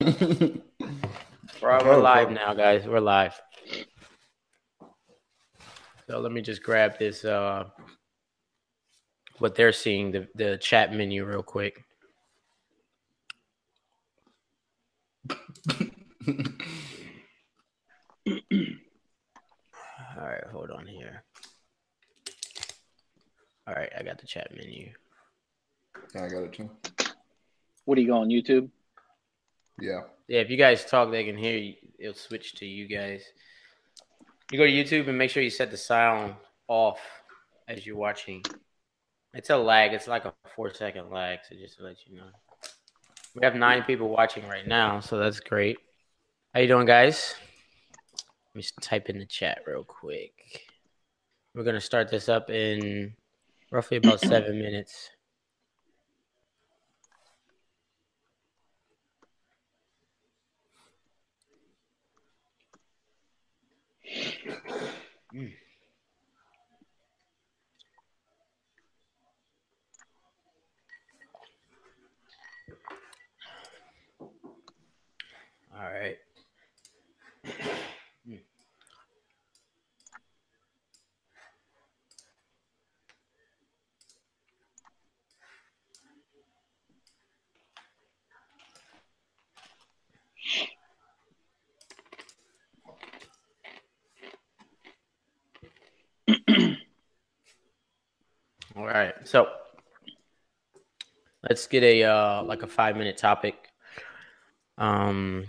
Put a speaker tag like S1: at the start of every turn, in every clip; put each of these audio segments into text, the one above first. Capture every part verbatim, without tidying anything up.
S1: We're, we're
S2: Oh,
S1: live
S2: fuck.
S1: now, guys. We're live. So let me just grab this, uh, what they're seeing, the, the chat menu real quick. All right, hold on here. All right, I got the chat menu.
S2: Yeah, I got it too.
S3: What are you going, YouTube?
S2: Yeah.
S1: Yeah, if you guys talk, they can hear you. It'll switch to you guys. You go to YouTube and make sure you set the sound off as you're watching. It's a lag. It's like a four-second lag, so just to let you know. We have nine people watching right now, so that's great. How you doing, guys? Let me just type in the chat real quick. We're going to start this up in roughly about seven minutes. Mm. All right. Mm. All right. So let's get a uh, like a five minute topic. Um,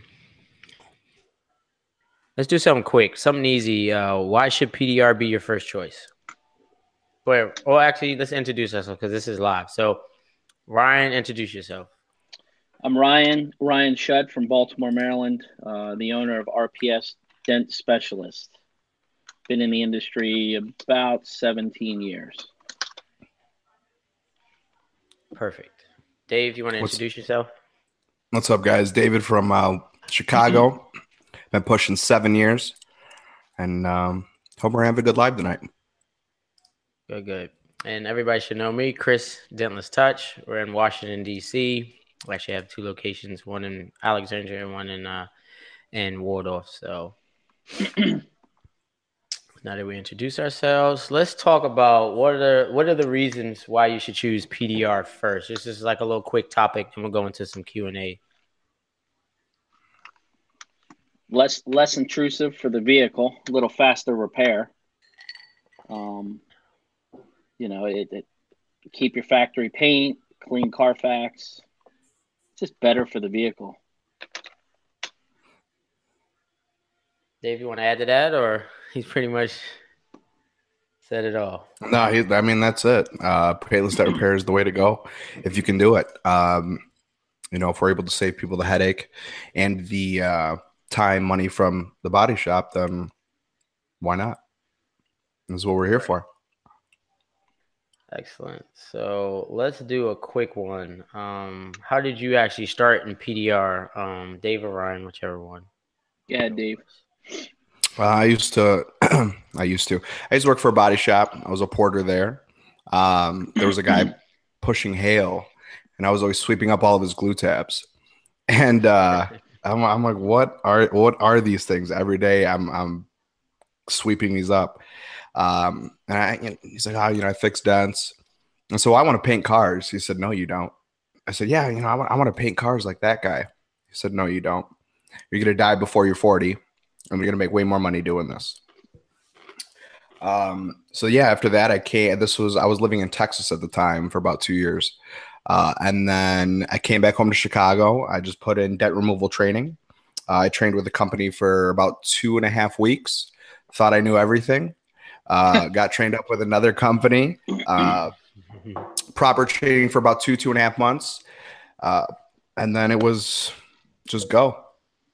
S1: let's do something quick, something easy. Uh, why should P D R be your first choice? Wait, oh, actually, let's introduce ourselves because this is live. So, Ryan, introduce yourself.
S3: I'm Ryan, Ryan Shudd from Baltimore, Maryland, uh, the owner of R P S Dent Specialist. Been in the industry about seventeen years.
S1: Perfect. Dave, you want to
S2: What's-
S1: introduce yourself?
S2: What's up, guys? David from uh, Chicago. Been pushing seven years. And um, hope we're having a good live tonight.
S1: Good, good. And everybody should know me, Chris Dentless Touch. We're in Washington, D C. We actually have two locations, one in Alexandria and one in uh, in Waldorf. So now that we introduce ourselves, let's talk about what are the what are the reasons why you should choose P D R first. This is like a little quick topic, and we'll go into some Q and A.
S3: Less less intrusive for the vehicle, a little faster repair. Um, you know, it, it keep your factory paint, clean Carfax. It's just better for the vehicle.
S1: Dave, you want to add to that, or he's pretty much said it all?
S2: No, he, I mean, that's it. Uh, paintless debt repair is the way to go if you can do it. Um, you know, if we're able to save people the headache and the uh, time, money from the body shop, then why not? That's what we're here for.
S1: Excellent. So let's do a quick one. Um, how did you actually start in P D R? Um, Dave or Ryan, whichever one.
S3: Yeah, Dave.
S2: Uh, I used to, I used to, I used to work for a body shop. I was a porter there. Um, there was a guy pushing hail, and I was always sweeping up all of his glue tabs. And uh, I'm, I'm like, what are what are these things? Every day, I'm I'm sweeping these up. Um, and I, you know, he's like, oh, you know, I fix dents. And so I want to paint cars. He said, no, you don't. I said, yeah, you know, I want, I want to paint cars like that guy. He said, no, you don't. You're going to die before you're forty, and you're going to make way more money doing this. Um, so yeah, after that, I came, this was, I was living in Texas at the time for about two years. Uh, and then I came back home to Chicago. I just put in debt removal training. Uh, I trained with the company for about two and a half weeks. Thought I knew everything. Uh, got trained up with another company. Uh, proper training for about two, two and a half months. Uh, and then it was just go.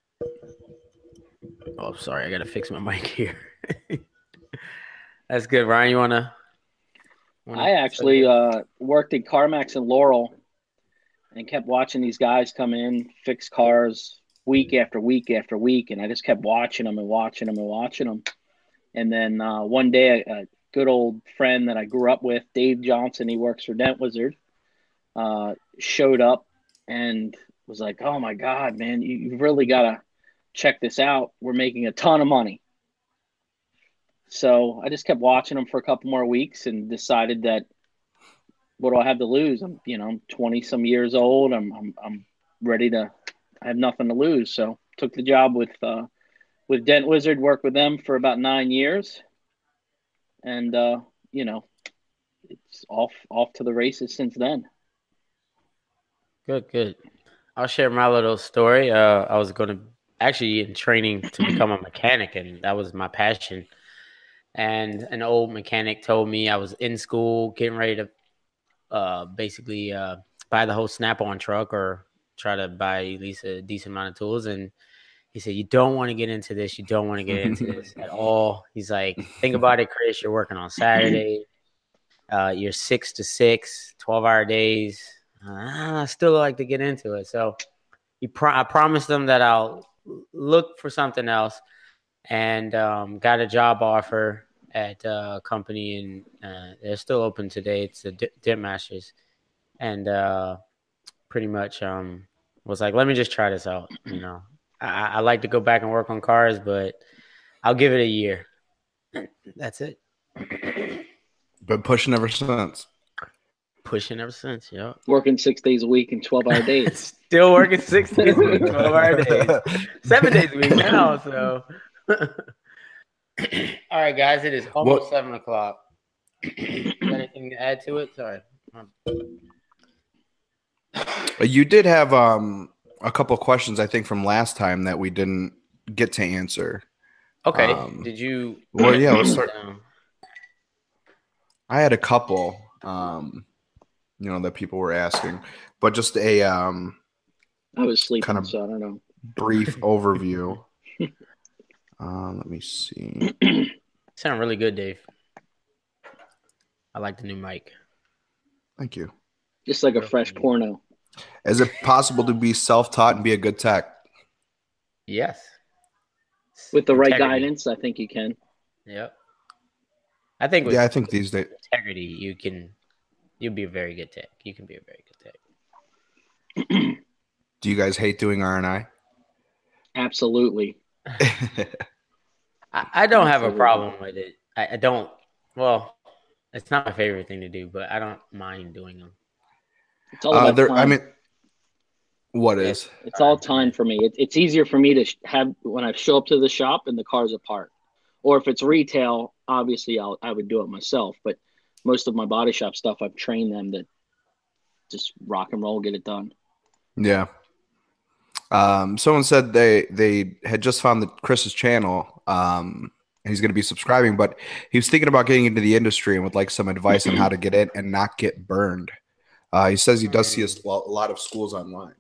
S1: Oh, sorry, I gotta fix my mic here. That's good, Ryan. You wanna? wanna
S3: I actually uh, worked at CarMax in Laurel and kept watching these guys come in, fix cars week after week after week. And I just kept watching them and watching them and watching them. And then uh, one day, a, a good old friend that I grew up with, Dave Johnson, he works for Dent Wizard, uh, showed up and was like, oh my God, man, you, you really got to check this out. We're making a ton of money. So I just kept watching them for a couple more weeks and decided that what do I have to lose? I'm, you know, I'm twenty some years old. I'm, I'm, I'm ready to, I have nothing to lose. So took the job with, uh, with Dent Wizard, worked with them for about nine years. And, uh, you know, it's off, off to the races since then.
S1: Good, good. I'll share my little story. Uh, I was going to actually in training to become a mechanic, and that was my passion. And an old mechanic told me I was in school getting ready to uh, basically uh, buy the whole Snap-on truck or try to buy at least a decent amount of tools. And he said, you don't want to get into this. You don't want to get into this at all. He's like, think about it, Chris. You're working on Saturday. Uh, you're six to six, twelve-hour days. Uh, I still like to get into it. So he pro- I promised them that I'll look for something else. And um, got a job offer at a company, and uh, they're still open today. It's the D- Dent Masters, and uh, pretty much um, was like, let me just try this out. You know, I-, I like to go back and work on cars, but I'll give it a year. That's it.
S2: Been pushing ever since.
S1: Pushing ever since, yeah.
S3: Working six days a week and twelve-hour days.
S1: Still working six days a week, twelve-hour days, seven days a week now. So. All right, guys, it is almost what? seven o'clock. Anything to add to it? Sorry.
S2: You did have um, a couple of questions, I think, from last time that we didn't get to answer.
S1: Okay.
S2: Um,
S1: did you?
S2: Well, yeah, let's start. I had a couple, um, you know, that people were asking, but just a um,
S3: I was sleeping,
S2: kind of
S3: so I don't know.
S2: Brief overview. Uh, let me see.
S1: Sound really good, Dave. I like the new mic.
S2: Thank you.
S3: Just like a fresh porno.
S2: Is it possible to be self-taught and be a good tech?
S1: Yes.
S3: With the integrity. Right guidance, I think you can.
S1: Yep. I think. With
S2: yeah, I think these days.
S1: Integrity, you can. You'll be a very good tech. You can be a very good tech.
S2: Do you guys hate doing R and I?
S3: Absolutely.
S1: I, I don't have a problem with it. I, I don't. Well, it's not my favorite thing to do, but I don't mind doing them.
S3: It's all about
S2: uh,
S3: time.
S2: I mean, what is?
S3: It's, it's all time for me. It, it's easier for me to have when I show up to the shop and the car's apart, or if it's retail, obviously I'll I would do it myself. But most of my body shop stuff, I've trained them to just rock and roll, get it done.
S2: Yeah. Um, someone said they they had just found the Chris's channel. Um, and he's going to be subscribing, but he was thinking about getting into the industry and would like some advice on how to get in and not get burned. Uh, he says he does see a lot of schools online.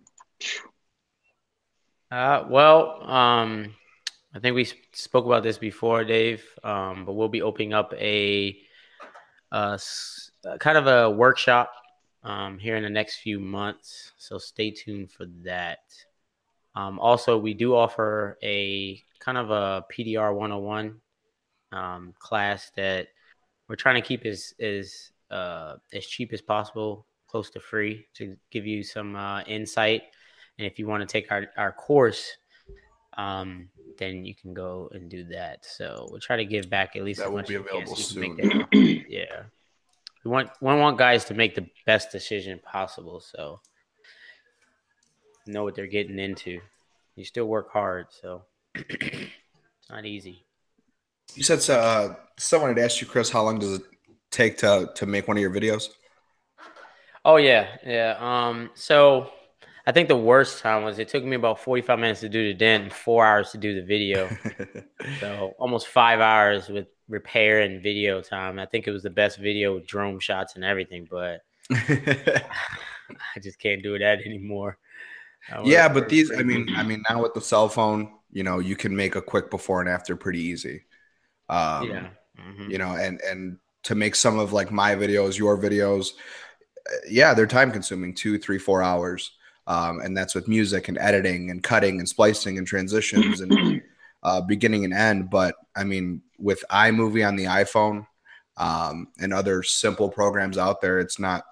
S1: Uh, well, um, I think we spoke about this before, Dave. Um, but we'll be opening up a, a kind of a workshop um, here in the next few months. So stay tuned for that. Um, also, we do offer a kind of a P D R one oh one um, class that we're trying to keep as as uh, as cheap as possible, close to free, to give you some uh, insight. And if you want to take our, our course, um, then you can go and do that. So we'll try to give back at least
S2: that
S1: as
S2: will
S1: much
S2: be
S1: as
S2: available
S1: so
S2: soon.
S1: That, yeah, we want we want guys to make the best decision possible. So know what they're getting into. You still work hard, so it's not easy.
S2: You said uh, someone had asked you, Chris, how long does it take to to make one of your videos?
S1: Oh yeah, yeah. Um, so I think the worst time was it took me about forty-five minutes to do the dent and four hours to do the video. So almost five hours with repair and video time. I think it was the best video with drone shots and everything, but I just can't do that anymore.
S2: Yeah, but these, I mean, I mean, now with the cell phone, you know, you can make a quick before and after pretty easy. Um,
S1: yeah. Mm-hmm.
S2: You know, and, and to make some of like my videos, your videos, yeah, they're time consuming, two, three, four hours. Um, and that's with music and editing and cutting and splicing and transitions and uh, beginning and end. But I mean, with iMovie on the iPhone um, and other simple programs out there, it's not,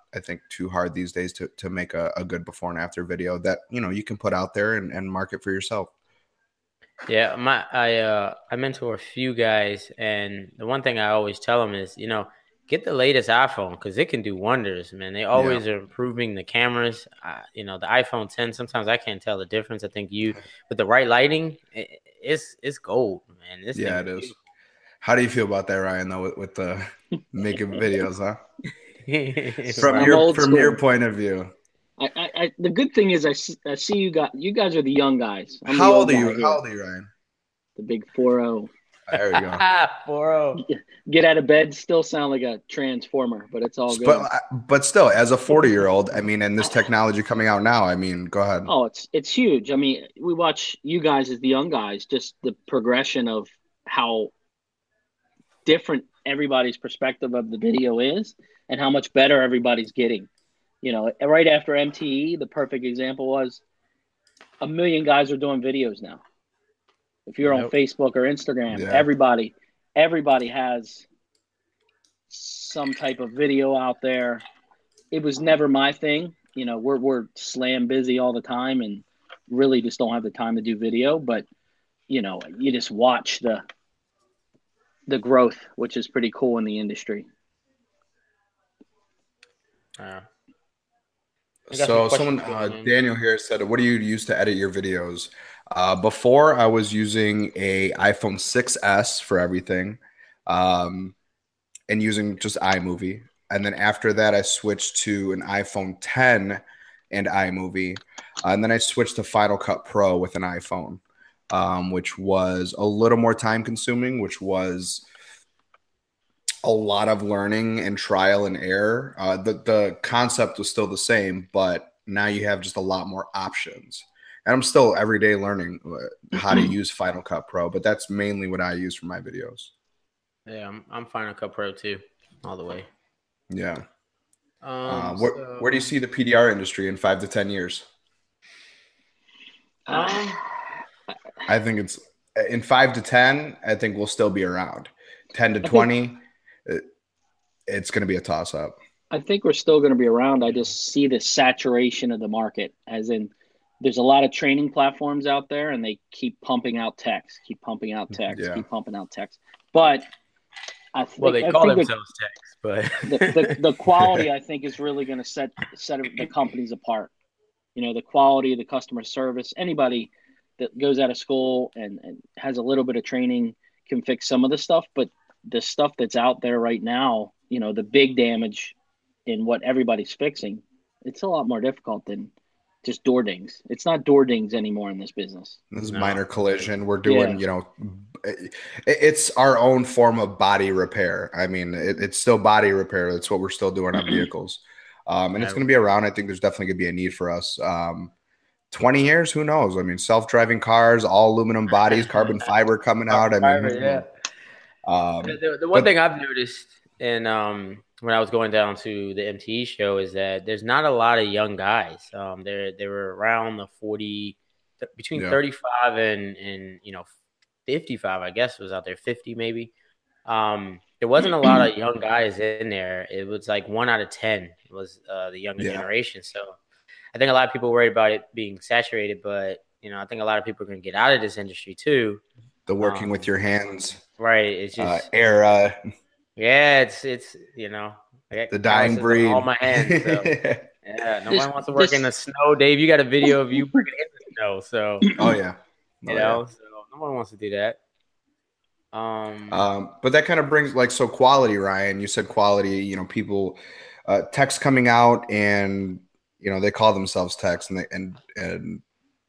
S2: I think, too hard these days to to make a, a good before and after video that, you know, you can put out there and, and market for yourself.
S1: Yeah, my I uh I mentor a few guys, and the one thing I always tell them is, you know, get the latest iPhone because it can do wonders, man. They always
S2: Yeah.
S1: are improving the cameras. Uh, you know, the iPhone ten. Sometimes I can't tell the difference. I think you with the right lighting, it, it's it's gold, man. This
S2: Yeah,
S1: thing
S2: it
S1: is
S2: is. How do you feel about that, Ryan, though, with, with the making videos, huh?
S1: beautiful.
S2: From
S1: Right.
S3: I'm
S2: your
S3: old
S2: from
S3: school.
S2: your point of view.
S3: I, I, I the good thing is I see, I see you got you guys are the young guys. I'm
S2: How
S3: the
S2: old
S3: old
S2: are
S3: guy
S2: you?
S3: here.
S2: How old are you, Ryan?
S3: The big four oh.
S2: There we go.
S1: four oh.
S3: Get out of bed, still sound like a transformer, but it's all good.
S2: But but still, as a forty year old, I mean, and this technology coming out now, I mean, go ahead.
S3: Oh, it's it's huge. I mean, we watch you guys as the young guys, just the progression of how different everybody's perspective of the video is and how much better everybody's getting. You know, right after M T E, the perfect example was a million guys are doing videos now. If you're on
S1: Yep.
S3: Facebook or Instagram,
S2: Yeah.
S3: everybody everybody has some type of video out there. It was never my thing. You know, we're we're slam busy all the time and really just don't have the time to do video, but you know, you just watch the the growth, which is pretty cool in the industry.
S1: Uh, I got some
S2: So
S1: questions
S2: someone, uh,
S1: going in.
S2: Daniel here said, "What do you use to edit your videos?" Uh, before I was using a iPhone six S for everything, um, and using just iMovie. And then after that, I switched to an iPhone ten and iMovie, uh, and then I switched to Final Cut Pro with an iPhone, um, which was a little more time consuming, which was a lot of learning and trial and error. Uh, the the concept was still the same, but now you have just a lot more options. And I'm still every day learning uh, how to use Final Cut Pro, but that's mainly what I use for my videos.
S1: Yeah, I'm I'm Final Cut Pro too, all the way.
S2: Yeah.
S1: Um,
S2: Uh, where,
S1: so,
S2: where do you see the P D R industry in five to ten years?
S1: um,
S2: I think it's in five to ten. I think we'll still be around. Ten to
S3: I think-
S2: twenty, it, it's going to be a toss up.
S3: I think we're still going to be around. I just see the saturation of the market, as in there's a lot of training platforms out there and they keep pumping out text, keep pumping out text,
S2: Yeah.
S3: keep pumping out text. But I think,
S1: well, they
S3: I
S1: call
S3: think the-
S1: themselves techs, but
S3: the, the, the quality, I think, is really going to set set the companies apart. You know, the quality of the customer service. Anybody that goes out of school and, and has a little bit of training can fix some of the stuff, but the stuff that's out there right now, you know, the big damage in what everybody's fixing, it's a lot more difficult than just door dings. It's not door dings anymore in this business.
S2: This is
S1: No.
S2: minor collision. We're doing,
S3: Yeah.
S2: you know, it, it's our own form of body repair. I mean, it, it's still body repair. That's what we're still doing on vehicles. Um, and it's
S1: Yeah.
S2: going to be around. I think there's definitely going to be a need for us. Um, twenty years, who knows? I mean, self-driving cars, all aluminum bodies, carbon fiber coming out. I mean,
S1: Fiber, yeah.
S2: um,
S1: The, the, the one
S2: but-
S1: thing I've noticed, and um, when I was going down to the M T E show, is that there's not a lot of young guys. Um, they're they were around the forty, between
S2: Yeah.
S1: thirty-five and and you know fifty-five, I guess was out there, fifty maybe. Um, there wasn't a lot of young guys in there. It was like one out of ten was uh, the younger
S2: Yeah.
S1: generation. So I think a lot of people worried about it being saturated, but you know I think a lot of people are going to get out of this industry too.
S2: the working
S1: Um,
S2: with your hands
S1: Right? It's
S2: uh,
S1: just
S2: era,
S1: yeah, it's it's you know I got
S2: the dying
S1: calluses on
S2: breed.
S1: all my hands. So. Yeah, no
S3: This-
S1: one wants to work
S3: this-
S1: in the snow. Dave, you got a video of you working in the snow, so you
S2: oh yeah. Oh,
S1: know, so no one wants to do that. Um,
S2: yeah. Um, but that kind of brings like so quality, Ryan. You said quality. You know, people uh, text coming out, and you know they call themselves techs, and they, and and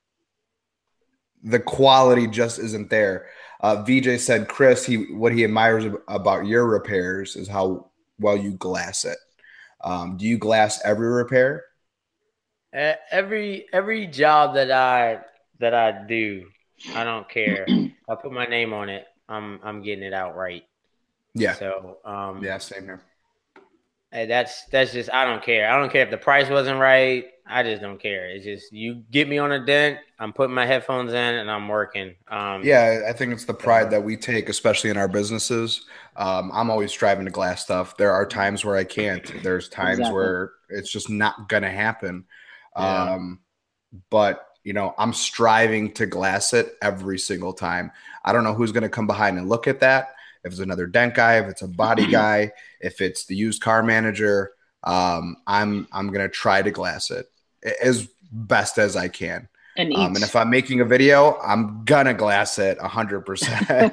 S2: the quality just isn't there. Uh, V J said, Chris, he what he admires ab- about your repairs is how well you glass it. Um, do you glass every repair?
S1: e- every every job that I that I do, I don't care. I put my name on it. I'm I'm getting it out right.
S2: Yeah.
S1: So um,
S2: Yeah, same here.
S1: Hey, that's that's just I don't care. I don't care if the price wasn't right. I just don't care. It's just you get me on a dent. I'm putting my headphones in and I'm working. Um,
S2: Yeah, I think it's the pride
S1: so
S2: that we take, especially in our businesses. Um, I'm always striving to glass stuff. There are times where I can't. There's times
S3: Exactly.
S2: where it's just not gonna happen.
S1: yeah,
S2: Um, but you know, I'm striving to glass it every single time. I don't know who's gonna come behind and look at that. If it's another dent guy, if it's a body guy, if it's the used car manager, um, I'm I'm gonna try to glass it as best as I can.
S3: And
S2: Um, and
S3: each
S2: if I'm making a video, I'm gonna glass it a hundred percent.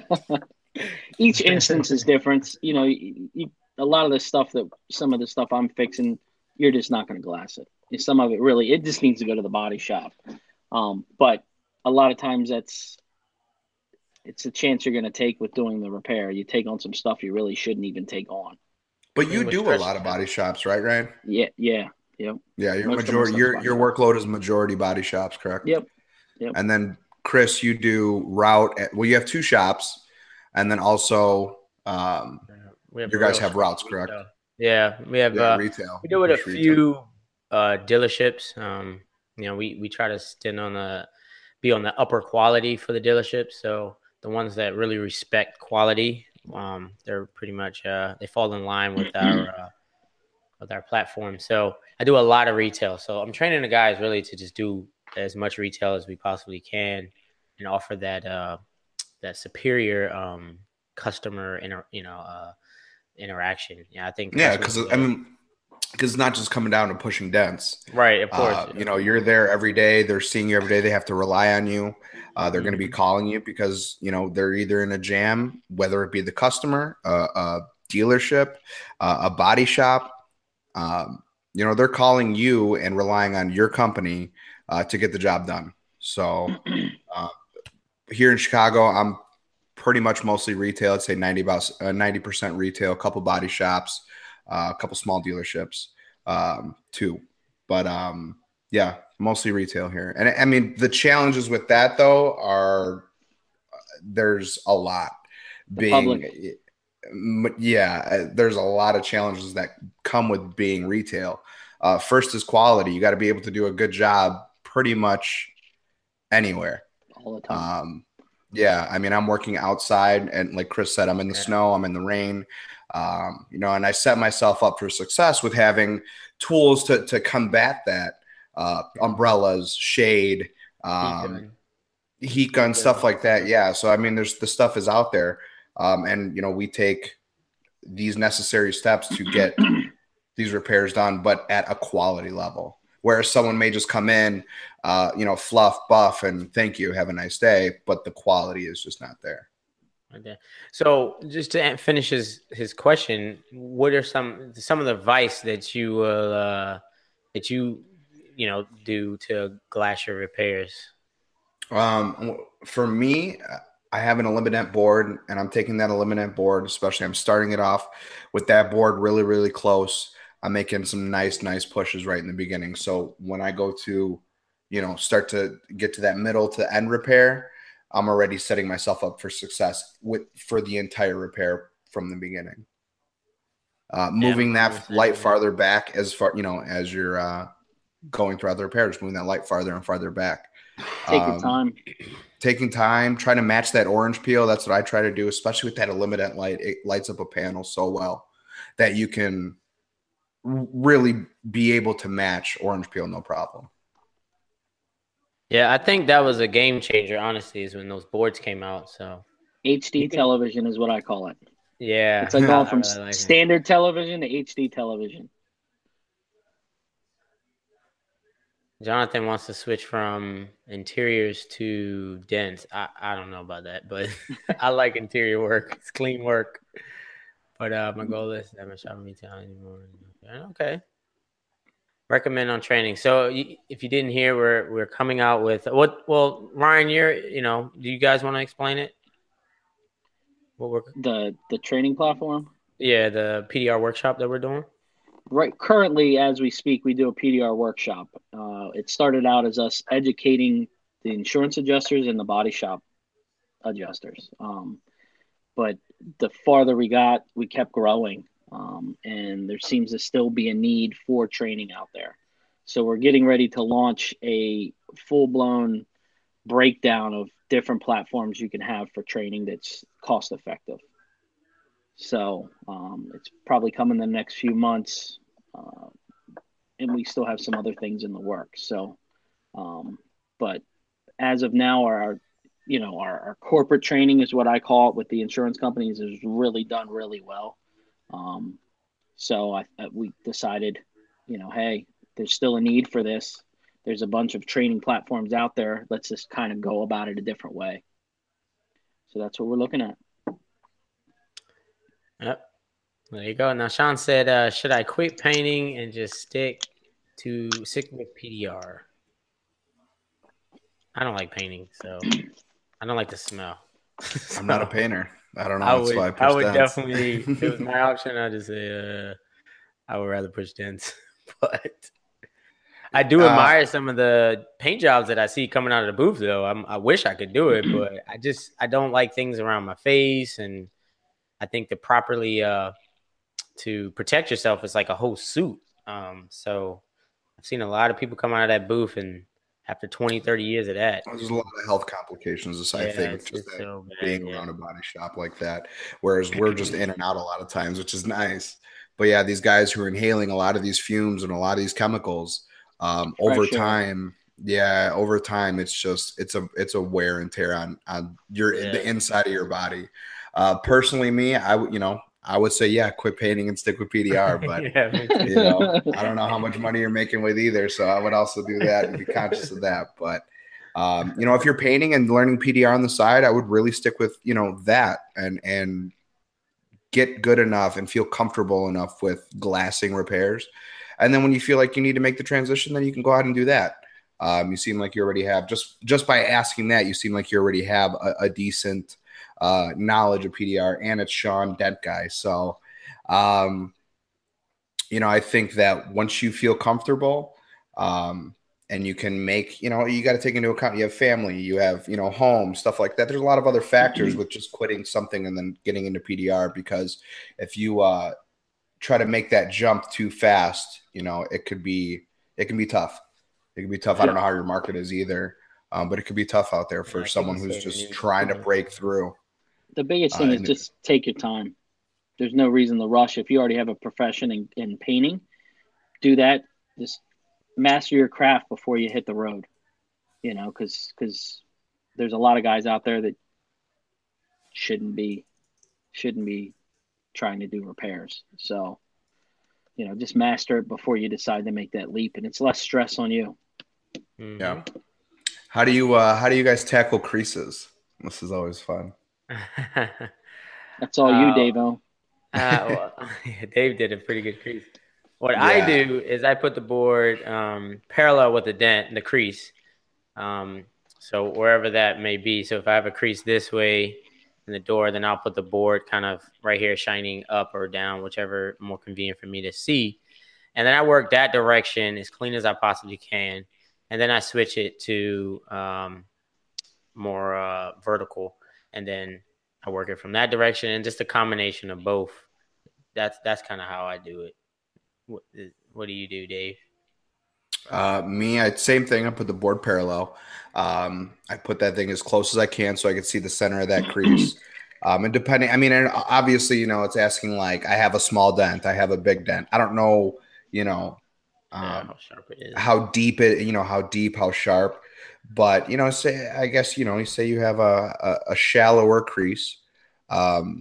S3: each instance is different. You know, you, you, a lot of the stuff that some of the stuff I'm fixing, you're just not going to glass it. And some of it really, it just needs to go to the body shop. Um, but a lot of times that's it's a chance you're going to take with doing the repair. You take on some stuff you really shouldn't even take on.
S2: But you
S1: and with
S2: do a lot
S1: stress,
S2: of body shops, right, Ryan?
S3: Yeah, yeah, yep.
S2: Yeah, your
S3: Most of my
S2: majority
S3: stuff's
S2: your
S3: body
S2: your
S3: shop.
S2: workload is majority body shops, correct?
S3: Yep, yep.
S2: And then Chris, you do route. At, well, you have two shops, and then also um,
S1: uh, we have
S2: your
S1: a
S2: guys
S1: real
S2: have
S1: strong
S2: routes, correct?
S1: retail. Yeah, we have.
S2: Yeah,
S1: Uh,
S2: retail.
S1: we
S2: You
S1: do it a
S2: push retail.
S1: few uh, dealerships. Um, you know, we we try to stand on the be on the upper quality for the dealerships. So the ones that really respect quality, um, they're pretty much uh, they fall in line with our uh, with our platform. So I do a lot of retail. So I'm training the guys really to just do as much retail as we possibly can and offer that uh, that superior um, customer inter- you know uh, interaction. Yeah, I think
S2: Yeah,
S1: customers
S2: because I
S1: love.
S2: mean, because it's not just coming down to pushing dents.
S1: Right, of course.
S2: Uh,
S1: Yeah.
S2: you know, you're there every day. They're seeing you every day. They have to rely on you. Uh, they're going to be
S1: Mhm.
S2: calling you because you know they're either in a jam, whether it be the customer, uh, a dealership, uh, a body shop. Um, you know, they're calling you and relying on your company uh, to get the job done. So uh, here in Chicago, I'm pretty much mostly retail. I'd say ninety about uh, ninety percent retail, a couple body shops, uh, a couple small dealerships, um, too. But um, yeah, mostly retail here. And I mean, the challenges with that though are there's a lot
S3: The public.
S2: being yeah, uh, there's a lot of challenges that come with being retail. Uh, first is quality. You got to be able to do a good job pretty much anywhere.
S3: All the time.
S2: Um, yeah, I mean, I'm working outside, and like Chris said, I'm in the
S1: Yeah.
S2: snow, I'm in the rain, um, you know, and I set myself up for success with having tools to to combat that. Uh, umbrellas, shade,
S1: Heat
S2: um,
S1: gun.
S2: heat gun, stuff like that. Yeah. So I mean, there's the stuff is out there, um, and you know, we take these necessary steps to get these repairs done, but at a quality level. Whereas someone may just come in, uh, you know, fluff, buff, and thank you, have a nice day, but the quality is just not there.
S1: Okay. So just to an- finish his his question, what are some some of the advice that you will uh, that you you know do to glass your repairs?
S2: Um, for me, I have an eliminate board, and I'm taking that eliminate board, especially I'm starting it off with that board really, really close. I'm making some nice, nice pushes right in the beginning. So when I go to, you know, start to get to that middle to end repair, I'm already setting myself up for success with for the entire repair from the beginning. Uh,
S1: Yeah, I'm,
S2: moving
S1: I'm the
S2: that
S1: same
S2: light
S1: way.
S2: farther back as far, you know, as you're uh, going throughout the repairs, moving that light farther and farther back.
S3: Take your
S2: Um,
S3: time.
S2: taking time, trying to match that orange peel. That's what I try to do, especially with that illuminant light. It lights up a panel so well that you can really be able to match orange peel no problem.
S1: Yeah, I think that was a game changer. Honestly, is when those boards came out. So
S3: H D
S1: you can,
S3: television is what I call it.
S1: yeah,
S3: It's like going
S1: I
S3: from
S1: really like it.
S3: standard television to H D television.
S1: Jonathan wants to switch from interiors to dents. I, I don't know about that, but I like interior work. It's clean work. But uh, my goal is to have a shop retail anymore. Okay. Recommend on training. So if you didn't hear, we're we're coming out with what? Well, Ryan, you're you know, do you guys want to explain it? What we're
S3: The the training platform.
S1: yeah, the P D R workshop that we're doing.
S3: Right. Currently, as we speak, we do a P D R workshop. Uh, it started out as us educating the insurance adjusters and the body shop adjusters. Um, but the farther we got, we kept growing. Um, and there seems to still be a need for training out there. So we're getting ready to launch a full-blown breakdown of different platforms you can have for training that's cost effective. So um, it's probably coming in the next few months, uh, and we still have some other things in the works. So, um, but as of now, our you know our, our corporate training is what I call it with the insurance companies is really done really well. Um, so I, I we decided, you know, hey, there's still a need for this. There's a bunch of training platforms out there. Let's just kind of go about it a different way. So that's what we're looking at.
S1: Yep. There you go. Now, Sean said, uh, should I quit painting and just stick to stick with P D R? I don't like painting, so I don't like the smell. So,
S2: I'm not a painter. I don't know.
S1: I
S2: That's
S1: would,
S2: why I,
S1: I would
S2: dents.
S1: definitely, if it was my option, I'd just say uh, I would rather push dents. But I do admire uh, some of the paint jobs that I see coming out of the booth, though. I'm, I wish I could do it, but I just I don't like things around my face, and I think to properly uh, to protect yourself is like a whole suit. Um, so I've seen a lot of people come out of that booth, and after twenty, thirty years of that,
S2: there's a lot of health complications. I
S1: yeah,
S2: think
S1: it's,
S2: just
S1: it's
S2: that
S1: so bad,
S2: being
S1: yeah.
S2: around a body shop like that, whereas we're just in and out a lot of times, which is nice. But yeah, these guys who are inhaling a lot of these fumes and a lot of these chemicals um, over time, yeah, over time, it's just it's a it's a wear and tear on on your yeah. the inside of your body. Uh, personally, me, I would you know. I would say, yeah, quit painting and stick with P D R. But, yeah, you know, I don't know how much money you're making with either. So I would also do that and be conscious of that. But, um, you know, if you're painting and learning P D R on the side, I would really stick with, you know, that and, and get good enough and feel comfortable enough with glassing repairs. And then when you feel like you need to make the transition, then you can go ahead and do that. Um, you seem like you already have just, just by asking that, you seem like you already have a, a decent uh knowledge of P D R, and it's Sean Dent Guy. So um you know, I think that once you feel comfortable um and you can make, you know, you got to take into account you have family, you have, you know, home, stuff like that. There's a lot of other factors mm-hmm. with just quitting something and then getting into P D R, because if you uh try to make that jump too fast, you know, it could be it can be tough. It can be tough. Yeah. I don't know how your market is either. Um, but it could be tough out there for yeah, someone who's just trying to break through.
S3: The biggest thing uh, is just take your time. There's no reason to rush. If you already have a profession in, in painting, do that. Just master your craft before you hit the road, you know, because because there's a lot of guys out there that shouldn't be shouldn't be trying to do repairs. So, you know, just master it before you decide to make that leap, and it's less stress on you.
S2: Mm-hmm. Yeah. How do you uh, how do you guys tackle creases? This is always fun.
S3: That's all you, uh, Dave-O.
S1: uh, well, Dave did a pretty good crease. What yeah. I do is I put the board um, parallel with the dent, the crease. Um, so wherever that may be. So if I have a crease this way in the door, then I'll put the board kind of right here shining up or down, whichever more convenient for me to see. And then I work that direction as clean as I possibly can. And then I switch it to um, more uh, vertical. And then I work it from that direction, and just a combination of both. That's that's kind of how I do it. What, what do you do, Dave?
S2: Uh, me, I same thing. I put the board parallel. Um, I put that thing as close as I can so I can see the center of that crease. Um, and depending, I mean, and obviously, you know, it's asking like I have a small dent, I have a big dent. I don't know, you know, um, yeah, how sharp it is, how deep it, you know, how deep, how sharp. But, you know, say, I guess, you know, you say you have a, a, a shallower crease. Um,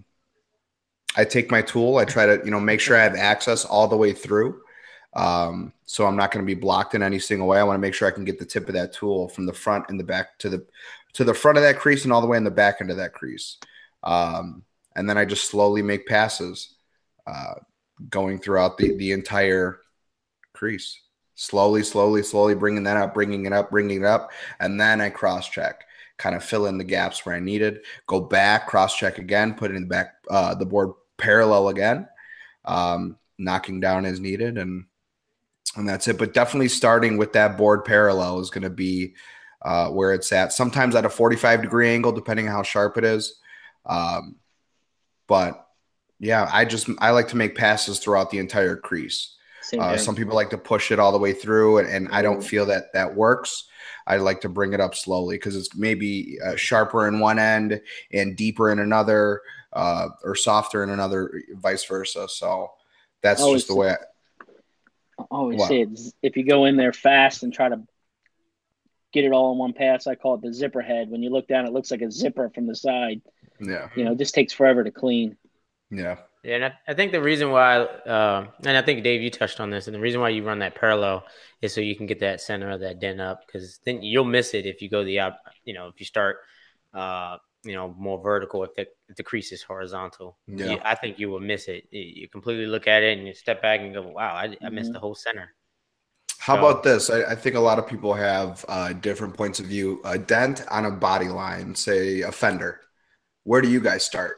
S2: I take my tool. I try to, you know, make sure I have access all the way through. Um, so I'm not going to be blocked in any single way. I want to make sure I can get the tip of that tool from the front and the back to the, to the front of that crease and all the way in the back end of that crease. Um, and then I just slowly make passes, uh, going throughout the, the entire crease. Slowly, slowly, slowly bringing that up, bringing it up, bringing it up. And then I cross-check, kind of fill in the gaps where I needed, go back, cross-check again, put it in the back, uh, the board parallel again, um, knocking down as needed. And, and that's it. But definitely starting with that board parallel is going to be uh, where it's at. Sometimes at a forty-five degree angle, depending on how sharp it is. Um, but Yeah, I just I like to make passes throughout the entire crease.
S3: Same
S2: Uh,
S3: thing.
S2: some people like to push it all the way through, and, and I don't
S3: Mm.
S2: feel that that works. I like to bring it up slowly because it's maybe uh, sharper in one end and deeper in another, uh, or softer in another, vice versa. So
S3: I
S2: that's just the
S3: always,
S2: way. I,
S3: I always say
S2: what?
S3: it's, if you go in there fast and try to get it all in one pass, I call it the zipper head. When you look down, it looks like a zipper from the side.
S2: Yeah,
S3: You know, it just takes forever to clean.
S2: yeah,
S1: Yeah, and I, I think the reason why, uh, and I think Dave, you touched on this, and the reason why you run that parallel is so you can get that center of that dent up, because then you'll miss it if you go the up, you know, if you start, uh, you know, more vertical. If the if the crease is horizontal,
S2: yeah.
S1: you, I think you will miss it. You, you completely look at it and you step back and go, "Wow, I, I missed
S3: Mm-hmm.
S1: the whole center."
S2: How
S1: So
S2: about this? I, I think a lot of people have uh, different points of view. A dent on a body line, say a fender. Where do you guys start?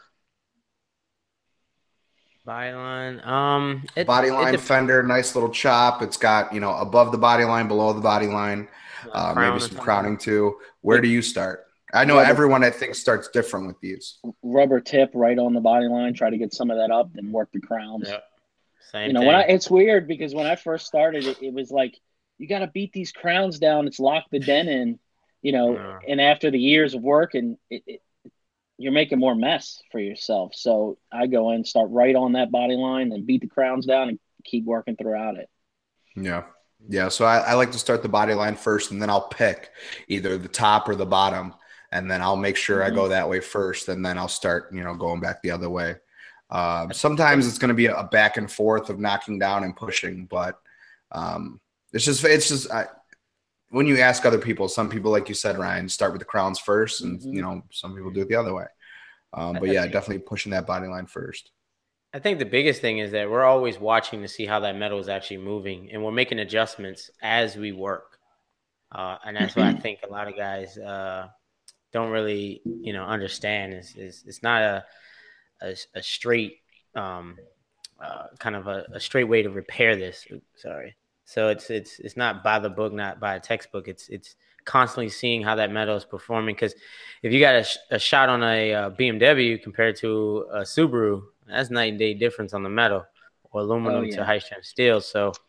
S1: byline, um, it
S2: Body
S1: it
S2: line
S1: de-
S2: fender, nice little chop. It's got, you know, above the body line, below the body line,
S1: like
S2: uh, maybe
S1: crown or
S2: some
S1: something.
S2: crowning too. Where
S3: Like
S2: do you start? I know
S3: rubber
S2: everyone I think starts different with these.
S3: rubber tip right on the body line. Try to get some of that up, then work the crowns.
S1: Yep,
S3: You
S1: same
S3: know, when I
S1: thing.
S3: it's weird because when I first started, it, it was like you got to beat these crowns down. It's lock the dent in. You know,
S1: No.
S3: and after the years of work, and it, it, you're making more mess for yourself. So I go in, start right on that body line, and beat the crowns down, and keep working throughout it.
S2: Yeah. Yeah. So I, I like to start the body line first, and then I'll pick either the top or the bottom. And then I'll make sure I
S3: Mm-hmm.
S2: go that way first, and then I'll start, you know, going back the other way. Um,
S1: I, I
S2: sometimes
S1: think
S2: it's going to be a back and forth of knocking down and pushing, but um, it's just, it's just, I, when you ask other people, some people, like you said, Ryan, start with the crowns first, and
S3: Mm-hmm.
S2: you know, some people do it the other way. Um,
S1: I,
S2: but
S1: I
S2: yeah, definitely pushing that body line first.
S1: I think the biggest thing is that we're always watching to see how that metal is actually moving, and we're making adjustments as we work. Uh, and that's what I think a lot of guys uh, don't really, you know, understand. Is is it's not a a, a straight um, uh, kind of a, a straight way to repair this. Oops, sorry. So it's it's it's not by the book, not by a textbook. It's it's constantly seeing how that metal is performing. Because if you got a, sh- a shot on a uh, B M W compared to a Subaru, that's night and day difference on the metal, or
S3: Oh
S1: aluminum to
S3: yeah,
S1: high strength steel. So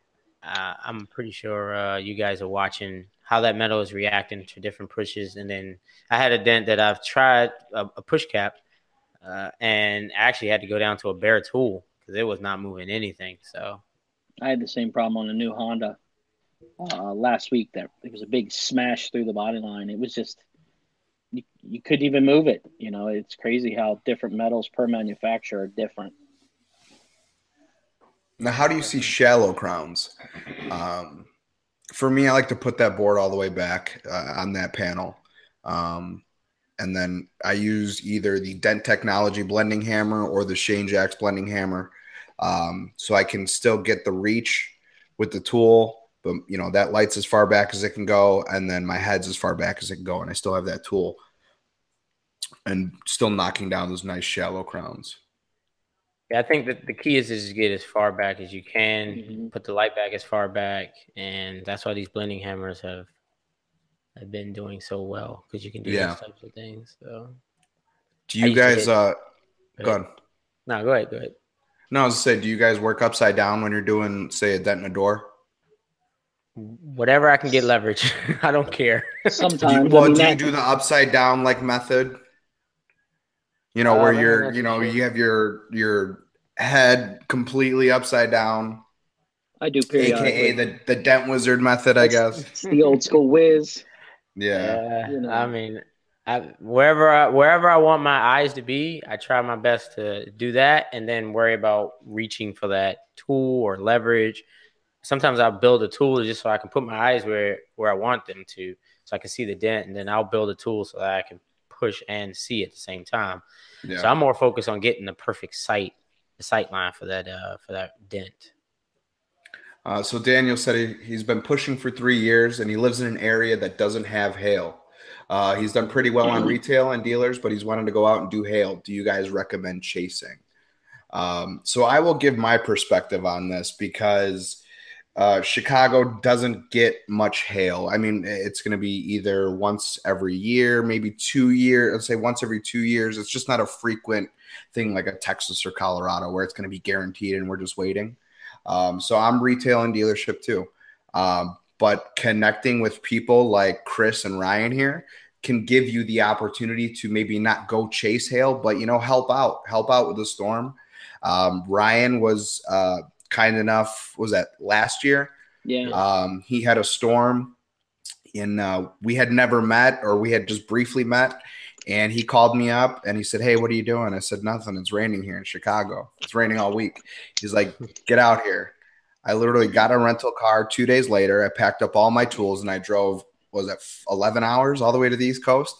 S1: uh, I'm pretty sure uh, you guys are watching how that metal is reacting to different pushes. And then I had a dent that I've tried a, a push cap, uh, and actually had to go down to a bare tool because it was not moving anything. So
S3: I had the same problem on a new Honda uh, last week. That it was a big smash through the body line. It was just you, you couldn't even move it. You know, it's crazy how different metals per manufacturer are different.
S2: Now, how do you see shallow crowns? Um, for me, I like to put that board all the way back uh, on that panel. Um, and then I use either the Dent Technology blending hammer or the Shane Jacks blending hammer. Um, so I can still get the reach with the tool, but you know, that light's as far back as it can go. And then my head's as far back as it can go. And I still have that tool and still knocking down those nice shallow crowns.
S1: yeah, I think that the key is to just get as far back as you can,
S3: Mm-hmm.
S1: put the light back as far back, and that's why these blending hammers have have been doing so well because you can do
S2: Yeah.
S1: those types of things. So
S2: Do
S1: I
S2: you
S1: used to
S2: guys,
S1: hit.
S2: uh,
S1: Go
S2: go
S1: ahead.
S2: on.
S1: No, go ahead. Go ahead.
S2: No, I was to say, do you guys work upside down when you're doing, say, a dent in a door?
S1: Whatever I can get leverage, I don't care.
S2: Do you,
S3: Sometimes, I
S2: well,
S3: mean
S2: do you
S3: that.
S2: do the upside down like method? You know, where
S1: Um, I'm
S2: you're,
S1: not
S2: you
S1: too
S2: know,
S1: sure.
S2: you have your your head completely upside down,
S3: I do
S2: aka
S3: periodically.
S2: the the dent wizard method, I
S3: It's
S2: guess.
S3: it's the old school whiz.
S2: Yeah.
S1: Yeah,
S3: You
S1: I
S3: know,
S1: mean, I, wherever I, wherever I want my eyes to be, I try my best to do that, and then worry about reaching for that tool or leverage. Sometimes I'll build a tool just so I can put my eyes where where I want them to, so I can see the dent, and then I'll build a tool so that I can push and see at the same time. So
S2: Yeah.
S1: I'm more focused on getting the perfect sight, the sight line for that uh, for that dent.
S2: Uh, so Daniel said he, he's been pushing for three years and he lives in an area that doesn't have hail. Uh, he's done pretty well on retail and dealers, but he's wanted to go out and do hail. Do you guys recommend chasing? Um, so I will give my perspective on this because Uh, Chicago doesn't get much hail. I mean, it's going to be either once every year, maybe two years. Let's say once every two years. It's just not a frequent thing like a Texas or Colorado where it's going to be guaranteed and we're just waiting. Um, so I'm retail and dealership too. Um, but connecting with people like Chris and Ryan here can give you the opportunity to maybe not go chase hail, but, you know, help out, help out with the storm. Um, Ryan was, uh, kind enough, was that last year?
S3: Yeah.
S2: Um, he had a storm in, uh, we had never met or we had just briefly met. And he called me up and he said, "Hey, what are you doing?" I said, "Nothing. It's raining here in Chicago. It's raining all week." He's like, "Get out here." I literally got a rental car two days later. I packed up all my tools and I drove, was it eleven hours all the way to the East Coast?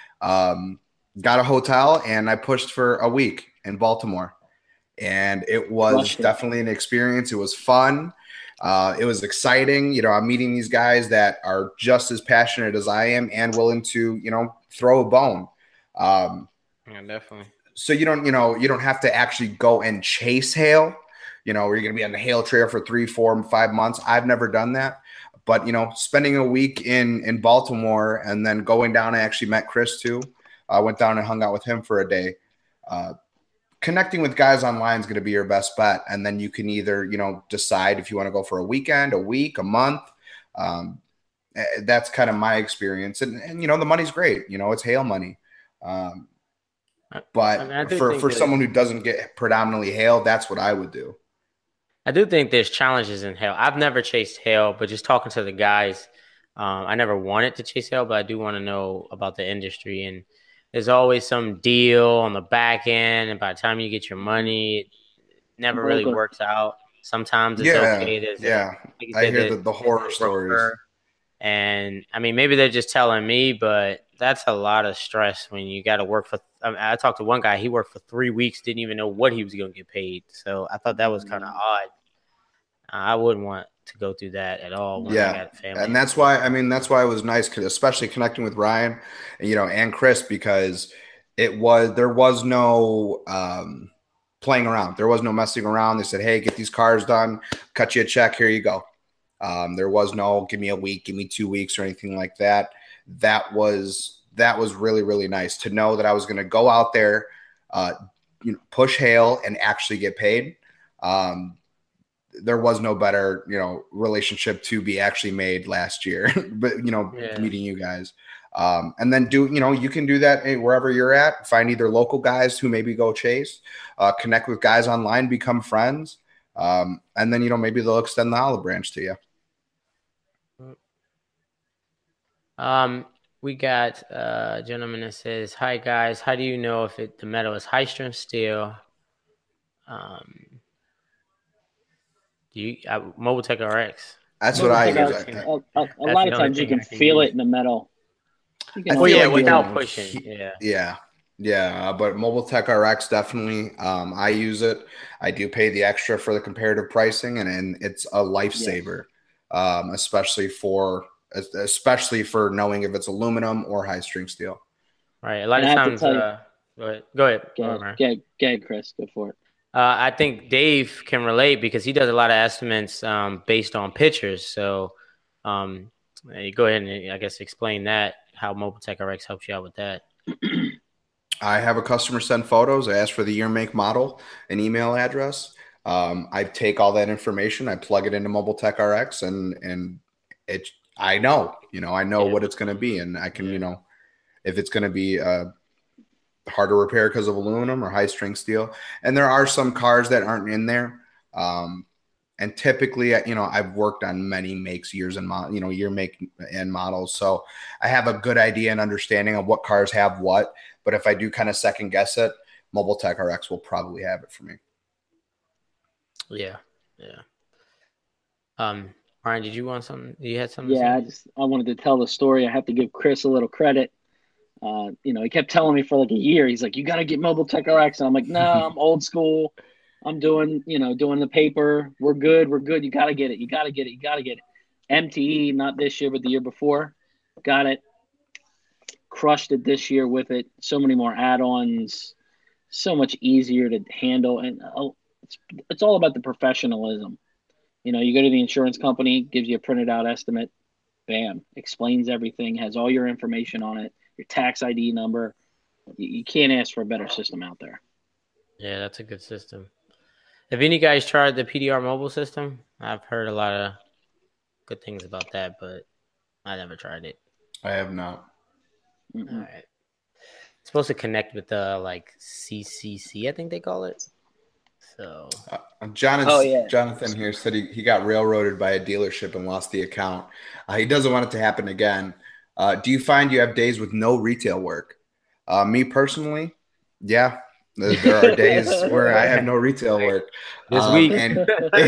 S2: Um, got a hotel and I pushed for a week in Baltimore. And it was
S3: It.
S2: definitely an experience. It was fun. Uh, it was exciting. You know, I'm meeting these guys that are just as passionate as I am and willing to, you know, throw a bone. Um,
S1: yeah, definitely.
S2: So you don't, you know, you don't have to actually go and chase hail, you know, where you're going to be on the hail trail for three, four, five months. I've never done that. But, you know, spending a week in, in Baltimore and then going down, I actually met Chris too. I uh, went down and hung out with him for a day. Uh, Connecting with guys online is going to be your best bet. And then you can either, you know, decide if you want to go for a weekend, a week, a month. Um, that's kind of my experience. And, and, you know, the money's great. You know, it's hail money. Um, but I mean, I for, for someone who doesn't get predominantly hail, that's what I would do.
S1: I do think there's challenges in hail. I've never chased hail, but just talking to the guys, um, I never wanted to chase hail, but I do want to know about the industry. And there's always some deal on the back end, and by the time you get your money, it never really works out. Sometimes it's
S2: yeah,
S1: okay. There's
S2: yeah,
S1: a,
S2: I hear the, the horror stories.
S1: And, I mean, maybe they're just telling me, but that's a lot of stress when you got to work for I, mean, I talked to one guy, he worked for three weeks, didn't even know what he was going to get paid. So I thought that was kind of odd. I wouldn't want to go through that at all. When
S2: yeah,
S1: I got family.
S2: And that's why, I mean, that's why it was nice, especially connecting with Ryan, you know, and Chris, because it was, there was no um, playing around. There was no messing around. They said, "Hey, get these cars done, cut you a check, here you go." Um, there was no, give me a week, give me two weeks or anything like that. That was, that was really, really nice to know that I was going to go out there, uh, you know, push hail and actually get paid. Um, there was no better, you know, relationship to be actually made last year, but, you know, yeah. meeting you guys. Um, and then do, you know, you can do that wherever you're at. Find either local guys who maybe go chase, uh, connect with guys online, become friends. Um, and then, you know, maybe they'll extend the olive branch to you.
S1: Um, we got a gentleman that says, "Hi guys, how do you know if it, the metal is high strength steel?" Um, do you uh, Mobiltech R X?
S2: That's what I use.
S3: A, a, a lot of times you can feel it in the metal.
S1: Oh yeah, like without pushing. Yeah,
S2: yeah, yeah. But Mobiltech R X definitely. Um, I use it. I do pay the extra for the comparative pricing, and, and it's a lifesaver, yes. um, especially for. especially for knowing if it's aluminum or high strength steel.
S1: Right. A lot and of times, uh, go ahead. Go ahead.
S3: Go ahead, go ahead, go ahead Chris. Go for it.
S1: Uh, I think Dave can relate because he does a lot of estimates um, based on pictures. So um, go ahead and, I guess, explain that, how Mobiltech R X helps you out with that.
S2: I have a customer send photos. I ask for the year, make, model, and email address. Um, I take all that information. I plug it into Mobiltech R X, and and it I know, you know, I know yeah. what it's going to be, and I can, yeah. you know, if it's going to be uh, hard to repair because of aluminum or high strength steel. And there are some cars that aren't in there. Um, and typically, you know, I've worked on many makes, years and, mo- you know, year, make, and models. So I have a good idea and understanding of what cars have what. But if I do kind of second guess it, Mobiltech R X will probably have it for me.
S1: Yeah. Yeah. Um, Ryan, did you want something? You had something?
S3: Yeah, I just I wanted to tell the story. I have to give Chris a little credit. Uh, you know, he kept telling me for like a year. He's like, "You got to get Mobiltech R X," and I'm like, "No, I'm old school. I'm doing, you know, doing the paper. We're good. We're good. You got to get it. You got to get it. You got to get it." M T E, not this year, but the year before, got it. Crushed it this year with it. So many more add-ons. So much easier to handle, and uh, it's it's all about the professionalism. You know, you go to the insurance company, gives you a printed out estimate, bam, explains everything, has all your information on it, your tax I D number. You, you can't ask for a better system out there.
S1: Yeah, that's a good system. Have any guys tried the P D R mobile system? I've heard a lot of good things about that, but I never tried it.
S2: I have not.
S3: Mm-mm.
S1: All right. It's supposed to connect with the like C C C, I think they call it. So
S2: Uh, Jonathan,
S3: Oh, yeah.
S2: Jonathan here said he, he got railroaded by a dealership and lost the account. Uh, he doesn't want it to happen again. Uh, do you find you have days with no retail work? Uh, me personally, yeah. There there are days where I have no retail work.
S1: this
S2: Um,
S1: week,
S2: and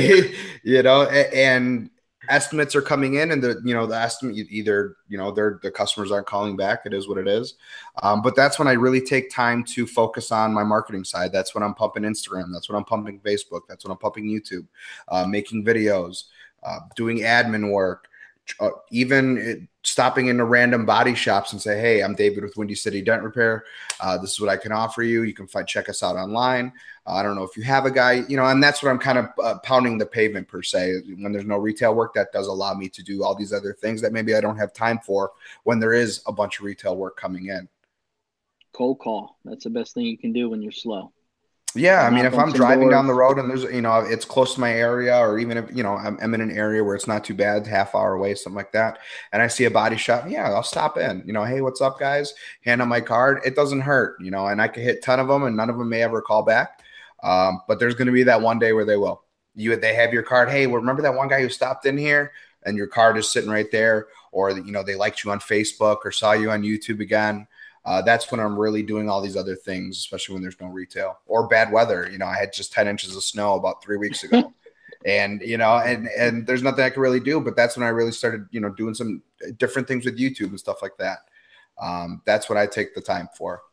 S2: you know, a- and estimates are coming in, and the you know the estimate either you know they're the customers aren't calling back. It is what it is. Um, but that's when I really take time to focus on my marketing side. That's when I'm pumping Instagram. That's when I'm pumping Facebook. That's when I'm pumping YouTube, uh, making videos, uh, doing admin work, uh, even it, stopping into random body shops and say, "Hey, I'm David with Windy City Dent Repair. Uh, this is what I can offer you. You can find check us out online. Uh, I don't know if you have a guy, you know." And that's what I'm kind of uh, pounding the pavement per se. When there's no retail work, that does allow me to do all these other things that maybe I don't have time for when there is a bunch of retail work coming in.
S3: Cold call. That's the best thing you can do when you're slow.
S2: Yeah, I mean,
S3: Knock
S2: if
S3: on
S2: I'm
S3: some
S2: driving down the
S3: doors.
S2: road and there's, you know, it's close to my area, or even if, you know, I'm, I'm in an area where it's not too bad, half hour away, something like that, and I see a body shop, yeah, I'll stop in. You know, hey, what's up, guys? Hand on my card. It doesn't hurt, you know, and I can hit ten of them, and none of them may ever call back. Um, but there's going to be that one day where they will. You, they have your card. Hey, well, remember that one guy who stopped in here, and your card is sitting right there, or you know, they liked you on Facebook or saw you on YouTube again. Uh, that's when I'm really doing all these other things, especially when there's no retail or bad weather. You know, I had just ten inches of snow about three weeks ago, and you know, and and there's nothing I can really do. But that's when I really started, you know, doing some different things with YouTube and stuff like that. Um, that's what I take the time for.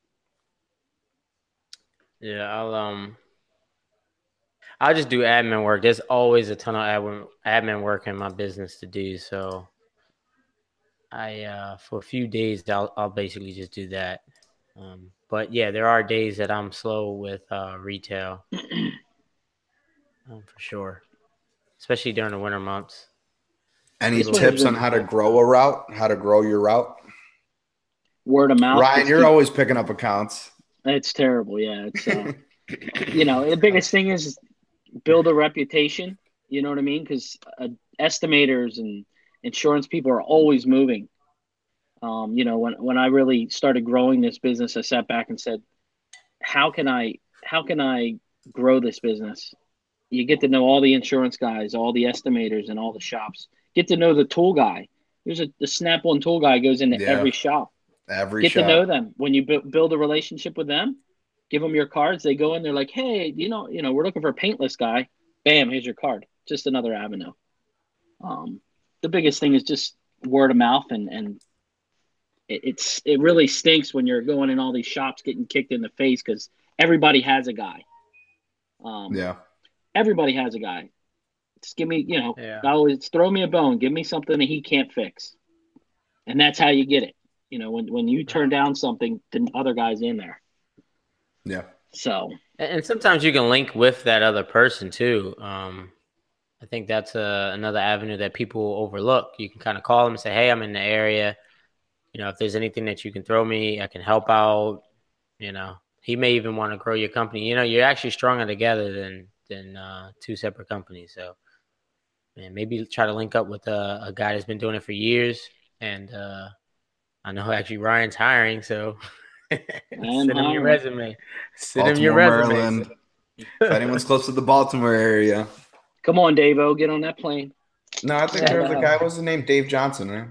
S1: yeah, I'll um, I'll just do admin work. There's always a ton of admin admin work in my business to do. So I uh, for a few days, I'll I'll basically just do that. Um, but yeah, there are days that I'm slow with uh, retail, um, for sure, especially during the winter months.
S2: Any
S3: This
S1: People,
S3: winter's
S2: tips on
S3: been
S2: how to grow a route? How to grow your route?
S3: word of mouth.
S2: Ryan,
S3: Just
S2: you're
S3: keep,
S2: always picking up accounts.
S3: it's terrible. Yeah. It's, uh, you know, the biggest thing is build a reputation. You know what I mean? Because uh, estimators and insurance people are always moving. Um, you know, when, when I really started growing this business, I sat back and said, how can I, how can I grow this business? You get to know all the insurance guys, all the estimators, and all the shops. Get to know the tool guy. There's a the Snap-on tool guy goes into
S2: Yeah,
S3: every shop.
S2: every
S3: Get to know
S2: shop.
S3: them. When you bu- build a relationship with them, give them your cards. They go in. They're like, hey, you know, you know, we're looking for a paintless guy. Bam, here's your card. Just another avenue. Um, the biggest thing is just word of mouth, and and it, it's it really stinks when you're going in all these shops getting kicked in the face because everybody has a guy. Um,
S2: Yeah.
S3: everybody has a guy. Just give me, you know,
S1: yeah,
S3: always throw me a bone. Give me something that he can't fix, and that's how you get it. You know, when when you turn down something, the other guy's in there.
S2: Yeah.
S3: So
S1: and, and sometimes you can link with that other person too. Um, I think that's uh, another avenue that people overlook. You can kind of call them and say, "Hey, I'm in the area. You know, if there's anything that you can throw me, I can help out." You know, he may even want to grow your company. You know, you're actually stronger together than than uh, two separate companies. So, man, maybe try to link up with a, a guy that's been doing it for years. And uh, I know actually Ryan's hiring, so
S3: I'm
S1: send him your
S3: hiring.
S1: resume. Send him your
S2: Baltimore,
S1: resume. So.
S2: Maryland. If anyone's close to the Baltimore area.
S3: Come on, Davo, get on that plane.
S2: No, I think there was a guy. What was the name? Dave Johnson, right?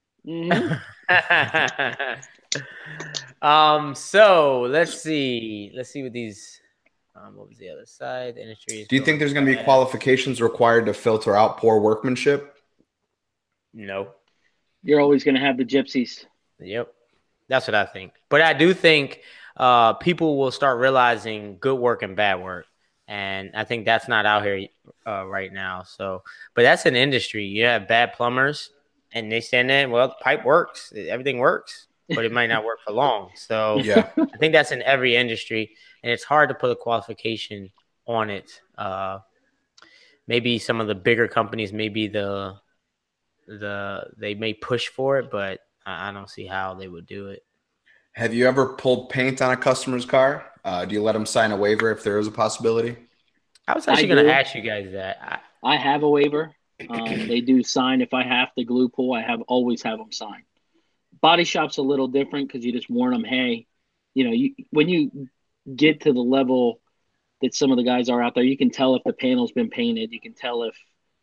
S3: Mm-hmm.
S1: um. So let's see. Let's see what these. Um. What was the other side? The industry is
S2: Do you think
S1: growing
S2: there's going to be
S1: fast.
S2: qualifications required to filter out poor workmanship?
S1: No.
S3: You're always going to have the gypsies.
S1: Yep. That's what I think. But I do think uh, people will start realizing good work and bad work. And I think that's not out here uh, right now. So, but that's an industry. You have bad plumbers and they stand there, well, the pipe works. Everything works, but it might not work for long. So
S2: Yeah.
S1: I think that's in every industry. And it's hard to put a qualification on it. Uh, maybe some of the bigger companies, maybe the the they may push for it, but I, I don't see how they would do it.
S2: Have you ever pulled paint on a customer's car? Uh, do you let them sign a waiver if there is a possibility?
S1: I was
S3: I
S1: actually going to
S3: do.
S1: ask you guys that. I,
S3: I have a waiver. Um, they do sign if I have to glue pull. I have always have them sign. Body shop's a little different because you just warn them, hey, you know, you when you get to the level that some of the guys are out there, you can tell if the panel's been painted. You can tell if,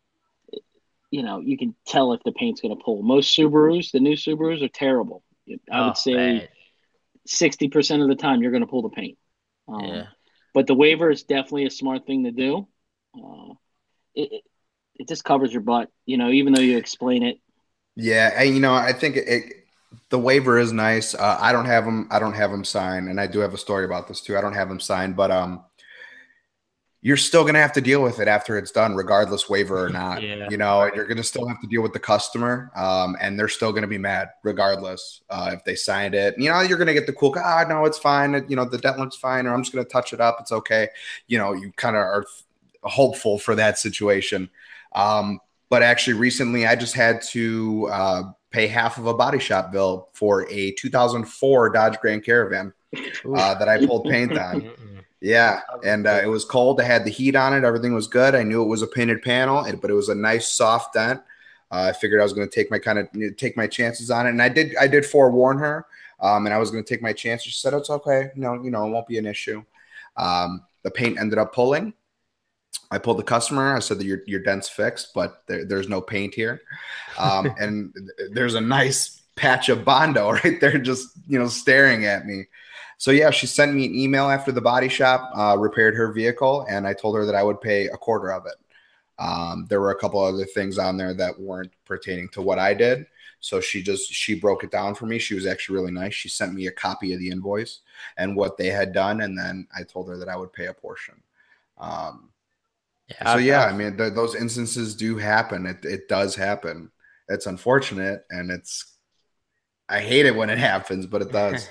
S3: you know, you can tell if the paint's going to pull. Most Subarus, the new Subarus, are terrible. I
S1: oh,
S3: would say
S1: bad.
S3: sixty percent of the time you're going to pull the paint. Um,
S1: Yeah.
S3: But the waiver is definitely a smart thing to do. Uh, it, it it just covers your butt, you know, even though you explain it.
S2: Yeah, and you know, I think it, it the waiver is nice. Uh, I don't have them. I don't have them signed, and I do have a story about this too. I don't have them signed, but um, you're still going to have to deal with it after it's done, regardless waiver or not.
S1: Yeah.
S2: You know, you're going to still have to deal with the customer, um, and they're still going to be mad regardless uh, if they signed it. You know, you're going to get the cool, ah, no, it's fine. You know, the dent looks fine, or I'm just going to touch it up. It's okay. You know, you kind of are hopeful for that situation. Um, but actually, recently, I just had to uh, pay half of a body shop bill for a two thousand four Dodge Grand Caravan uh, that I pulled paint on.
S1: Mm-mm.
S2: Yeah, and uh, it was cold. I had the heat on it. Everything was good. I knew it was a painted panel, but it was a nice soft dent. Uh, I figured I was going to take my kind of take my chances on it, and I did. I did forewarn her, um, and I was going to take my chances. She said it's okay. No, you know, it won't be an issue. Um, the paint ended up pulling. I pulled the customer. I said that your your dent's fixed, but there, there's no paint here, um, and there's a nice patch of Bondo right there, just you know, staring at me. So yeah, she sent me an email after the body shop uh, repaired her vehicle, and I told her that I would pay a quarter of it. Um, there were a couple other things on there that weren't pertaining to what I did, so she just she broke it down for me. She was actually really nice. She sent me a copy of the invoice and what they had done, and then I told her that I would pay a portion. Um,
S1: Yeah,
S2: so
S1: I've-
S2: yeah,
S1: I've-
S2: I mean th- those instances do happen. It it does happen. It's unfortunate, and it's I hate it when it happens, but it does.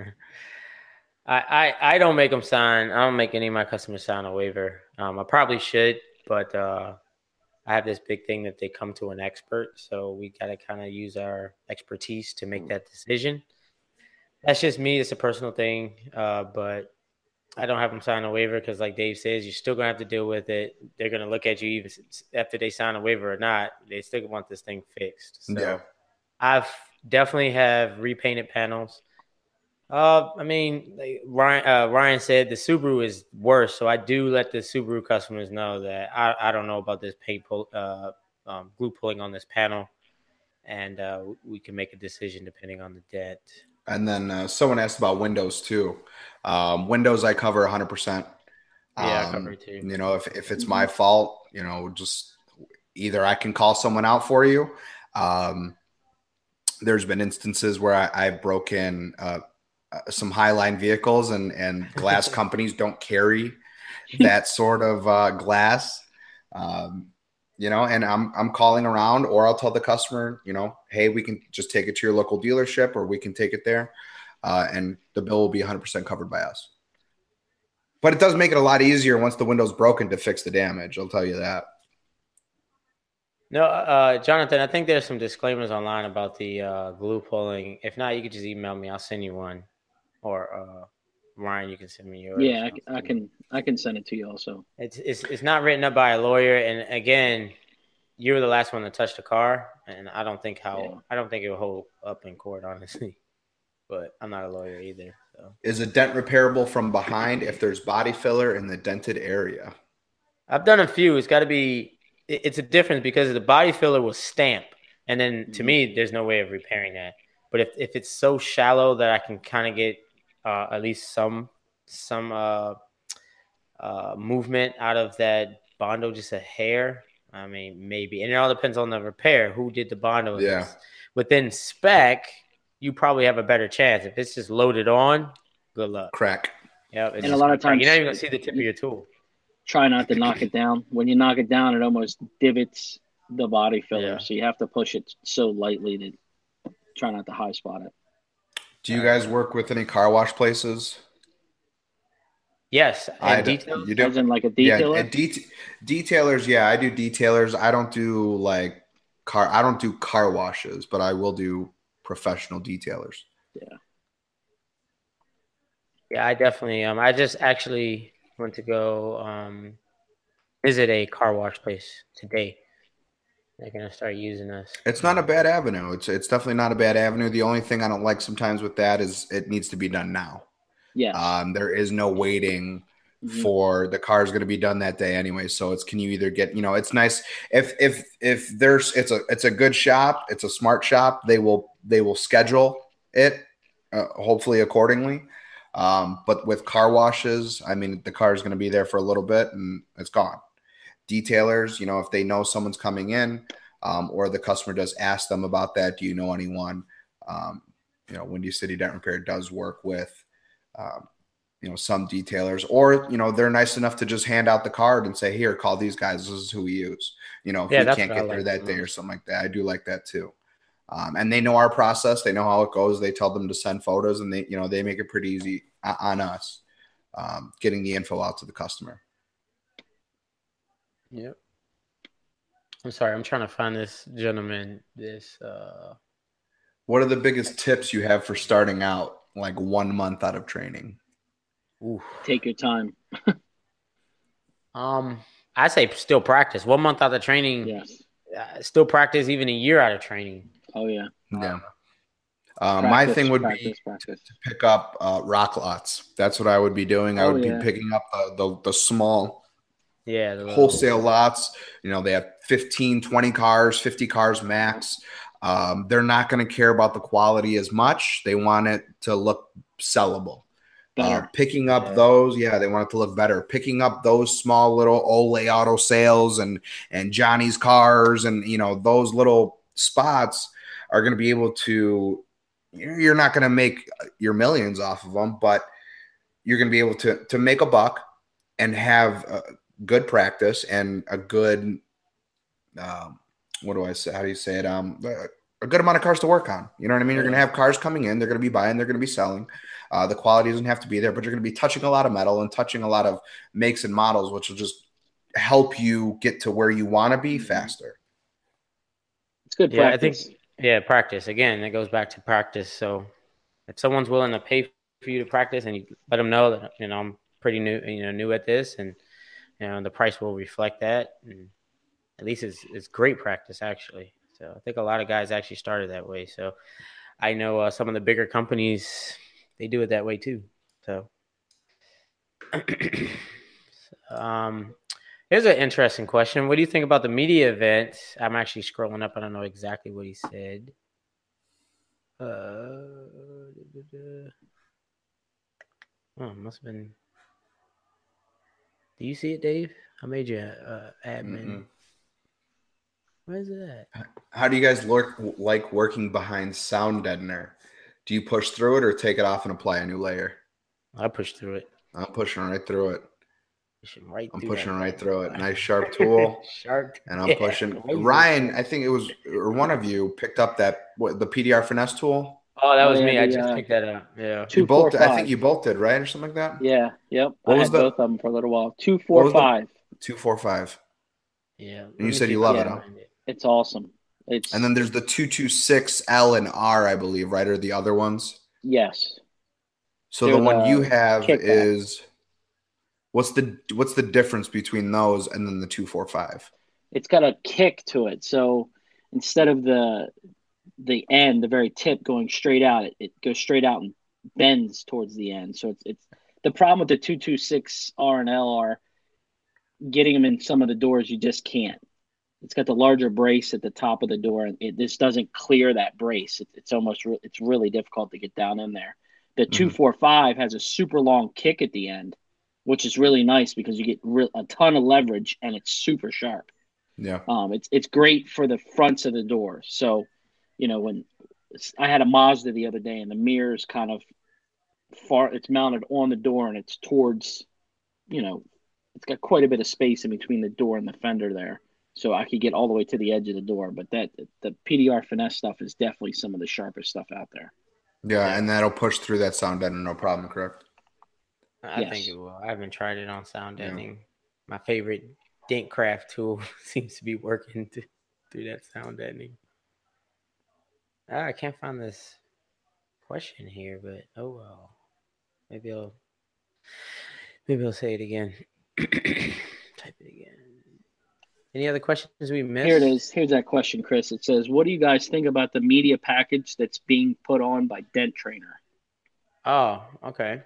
S1: I, I I don't make them sign. I don't make any of my customers sign a waiver. Um, I probably should, but uh, I have this big thing that they come to an expert, so we got to kind of use our expertise to make that decision. That's just me. It's a personal thing, uh, but I don't have them sign a waiver because, like Dave says, you're still gonna have to deal with it. They're gonna look at you even after they sign a waiver or not. They still want this thing fixed. So
S2: Yeah.
S1: I've definitely have repainted panels. Uh, I mean, like Ryan, uh, Ryan said the Subaru is worse, so I do let the Subaru customers know that I, I don't know about this paint pull, uh, um, glue pulling on this panel, and uh, we can make a decision depending on the dent.
S2: And then uh, someone asked about Windows too. Um, Windows I cover one hundred percent.
S1: Yeah, I
S2: Um,
S1: cover it too.
S2: you know, if, if it's my fault, you know, just either I can call someone out for you. Um, there's been instances where I, I've broken uh, uh, some Highline vehicles, and, and glass companies don't carry that sort of uh, glass. Um, you know, and I'm I'm calling around, or I'll tell the customer, you know, hey, we can just take it to your local dealership, or we can take it there, uh, and the bill will be one hundred percent covered by us. But it does make it a lot easier once the window's broken to fix the damage. I'll tell you that.
S1: No, uh, Jonathan, I think there's some disclaimers online about the uh, glue pulling. If not, you could just email me. I'll send you one, or uh, Ryan, you can send me yours.
S3: Yeah, I, I can I can send it to you also.
S1: It's, it's it's not written up by a lawyer, and again, you were the last one to touch the car, and I don't think how
S3: Yeah.
S1: I don't think it will hold up in court, honestly. But I'm not a lawyer either. So
S2: Is a dent repairable from behind if there's body filler in the dented area?
S1: I've done a few. It's got to be. It, it's a difference because the body filler will stamp, and then to
S3: Mhm.
S1: me, there's no way of repairing that. But if if it's so shallow that I can kind of get uh, at least some some uh, uh, movement out of that Bondo, just a hair. I mean, maybe, and it all depends on the repair. Who did the Bondo? If
S2: Yeah.
S1: it's within spec, you probably have a better chance. If it's just loaded on, good luck.
S2: Crack.
S1: Yeah, it's
S3: And a
S1: just
S3: lot of
S1: gonna crack.
S3: times-
S1: you're not even gonna see the tip of your tool.
S3: Try not to knock it down. When you knock it down, it almost divots the body filler.
S1: Yeah.
S3: So you have to push it so lightly to try not to high spot it.
S2: Do you guys work with any car wash places?
S1: Yes,
S2: I
S1: and
S2: d-
S1: details.
S2: you do.
S3: As in like a
S2: Yeah,
S3: detailer?
S2: and det- detailers. Yeah, I do detailers. I don't do like car. I don't do car washes, but I will do professional detailers.
S3: Yeah.
S1: Yeah, I definitely um I just actually went to go um visit a car wash place today. They're gonna start using us.
S2: It's not a bad avenue. It's it's definitely not a bad avenue. The only thing I don't like sometimes with that is it needs to be done now.
S3: Yes.
S2: Um, there is no waiting
S3: Mhm.
S2: for the car is going to be done that day anyway. So it's can you either get you know it's nice if if if there's it's a it's a good shop, it's a smart shop. They will they will schedule it uh, hopefully accordingly. Um, but with car washes, I mean the car is going to be there for a little bit and it's gone. Detailers, you know, if they know someone's coming in, um, or the customer does ask them about that, do you know anyone? Um, you know, Windy City Dent Repair does work with, um, you know, some detailers, or you know, they're nice enough to just hand out the card and say, "Here, call these guys. This is who we use." You know, if
S1: Yeah,
S2: we
S1: that's
S2: can't
S1: what I
S2: get there
S1: like the
S2: that day or
S1: most.
S2: something like that, I do like that too. Um, and they know our process. They know how it goes. They tell them to send photos, and they, you know, they make it pretty easy on us um, getting the info out to the customer.
S1: Yep. I'm sorry, I'm trying to find this gentleman. This uh
S2: What are the biggest tips you have for starting out like one month out of training?
S1: oof.
S3: Take your time.
S1: Um, I say still practice. One month out of training,
S3: Yes.
S1: uh, still practice. Even a year out of training.
S3: Oh yeah.
S2: Yeah. Uh, my
S3: Practice,
S2: thing would be
S3: practice, practice.
S2: to pick up uh, rock lots. That's what I would be doing. I
S3: Oh
S2: would be
S3: yeah.
S2: picking up the, the, the small
S1: Yeah, the little,
S2: wholesale lots. You know, they have fifteen, twenty cars, fifty cars max. Um, they're not going to care about the quality as much. They want it to look sellable. Uh,
S3: Better.
S2: picking up
S1: Yeah.
S2: those, yeah, they want it to look better. Picking up those small little Olay Auto Sales and and Johnny's Cars and you know those little spots are going to be able to. You're not going to make your millions off of them, but you're going to be able to to make a buck and have a good practice and a good um, what do I say? How do you say it? Um, a good amount of cars to work on. You know what I mean? You're going to have cars coming in. They're going to be buying. They're going to be selling. Uh, the quality doesn't have to be there, but you're going to be touching a lot of metal and touching a lot of makes and models, which will just help you get to where you want to be faster.
S3: It's good
S1: yeah,
S3: practice.
S1: I think yeah, practice again. It goes back to practice. So if someone's willing to pay for you to practice, and you let them know that you know I'm pretty new, you know, new at this, and you know the price will reflect that, and at least it's it's great practice actually. So I think a lot of guys actually started that way. So I know uh, some of the bigger companies they do it that way too. So um, here's an interesting question. What do you think about the media event? I'm actually scrolling up. I don't know exactly what he said. Uh, oh, must have been. Do you see it, Dave? I made you uh, admin.
S2: Mm-mm.
S1: Where is it at?
S2: How do you guys work, like working behind sound deadener? Do you push through it or take it off and apply a new layer?
S1: I pushed through it.
S2: I'm pushing right through it.
S1: Pushing right
S2: I'm
S1: through
S2: pushing
S1: that
S2: right
S1: bad
S2: through it.
S1: boy.
S2: Nice sharp tool.
S1: Sharp.
S2: And I'm
S1: Yeah,
S2: pushing.
S1: laser.
S2: Ryan, I think it was, or one of you picked up that, what, the P D R finesse tool.
S1: Oh, that
S3: Oh
S1: was
S3: yeah,
S1: me. I
S3: the
S1: just
S3: uh,
S1: picked that up. Yeah.
S3: two
S2: You
S3: four
S2: both, I think
S3: five.
S2: you both did, right? Or something like that?
S3: Yeah. Yep.
S2: What
S3: I
S2: was
S3: had
S2: the-
S3: both of them for a little while. Two
S2: What
S3: four
S2: was the-
S3: five.
S2: two four five.
S1: Yeah.
S2: And
S1: Let
S2: you
S1: me
S2: said
S1: see
S2: you
S1: if I
S2: love
S1: can
S2: it, huh?
S1: find it.
S3: It's awesome. It's
S2: And then there's the two two six L and R, I believe, right? Or the other ones?
S3: yes.
S2: So
S3: They're
S2: the one
S3: the
S2: you have
S3: kickback.
S2: is, what's the what's the difference between those and then the two four five?
S3: It's got a kick to it. So instead of the the end, the very tip going straight out, it, it goes straight out and bends towards the end. So it's it's the problem with the two two six R and L are getting them in some of the doors you just can't. It's got the larger brace at the top of the door, and it this doesn't clear that brace. It, it's almost re- it's really difficult to get down in there. The two four five has a super long kick at the end, which is really nice because you get re- a ton of leverage and it's super sharp.
S2: Yeah.
S3: Um, it's it's great for the fronts of the door. So, you know, when I had a Mazda the other day, and the mirror's kind of far, it's mounted on the door, and it's towards, you know, it's got quite a bit of space in between the door and the fender there, so I could get all the way to the edge of the door. But that the P D R finesse stuff is definitely some of the sharpest stuff out there.
S2: Yeah,
S1: Yeah.
S2: and that'll push through that sound deadener, no problem, correct?
S1: I think
S3: Yes.
S1: it will. I haven't tried it on sound
S2: Yeah.
S1: deadening. My favorite Dentcraft tool seems to be working th- through that sound deadening. Ah, I can't find this question here, but oh well. Maybe I'll maybe I'll say it again. Type it again. Any other questions we
S3: Here it
S1: missed?
S3: is. Here's that question, Chris. It says, "What do you guys think about the media package that's being put on by Dent Trainer?"
S1: Oh, okay.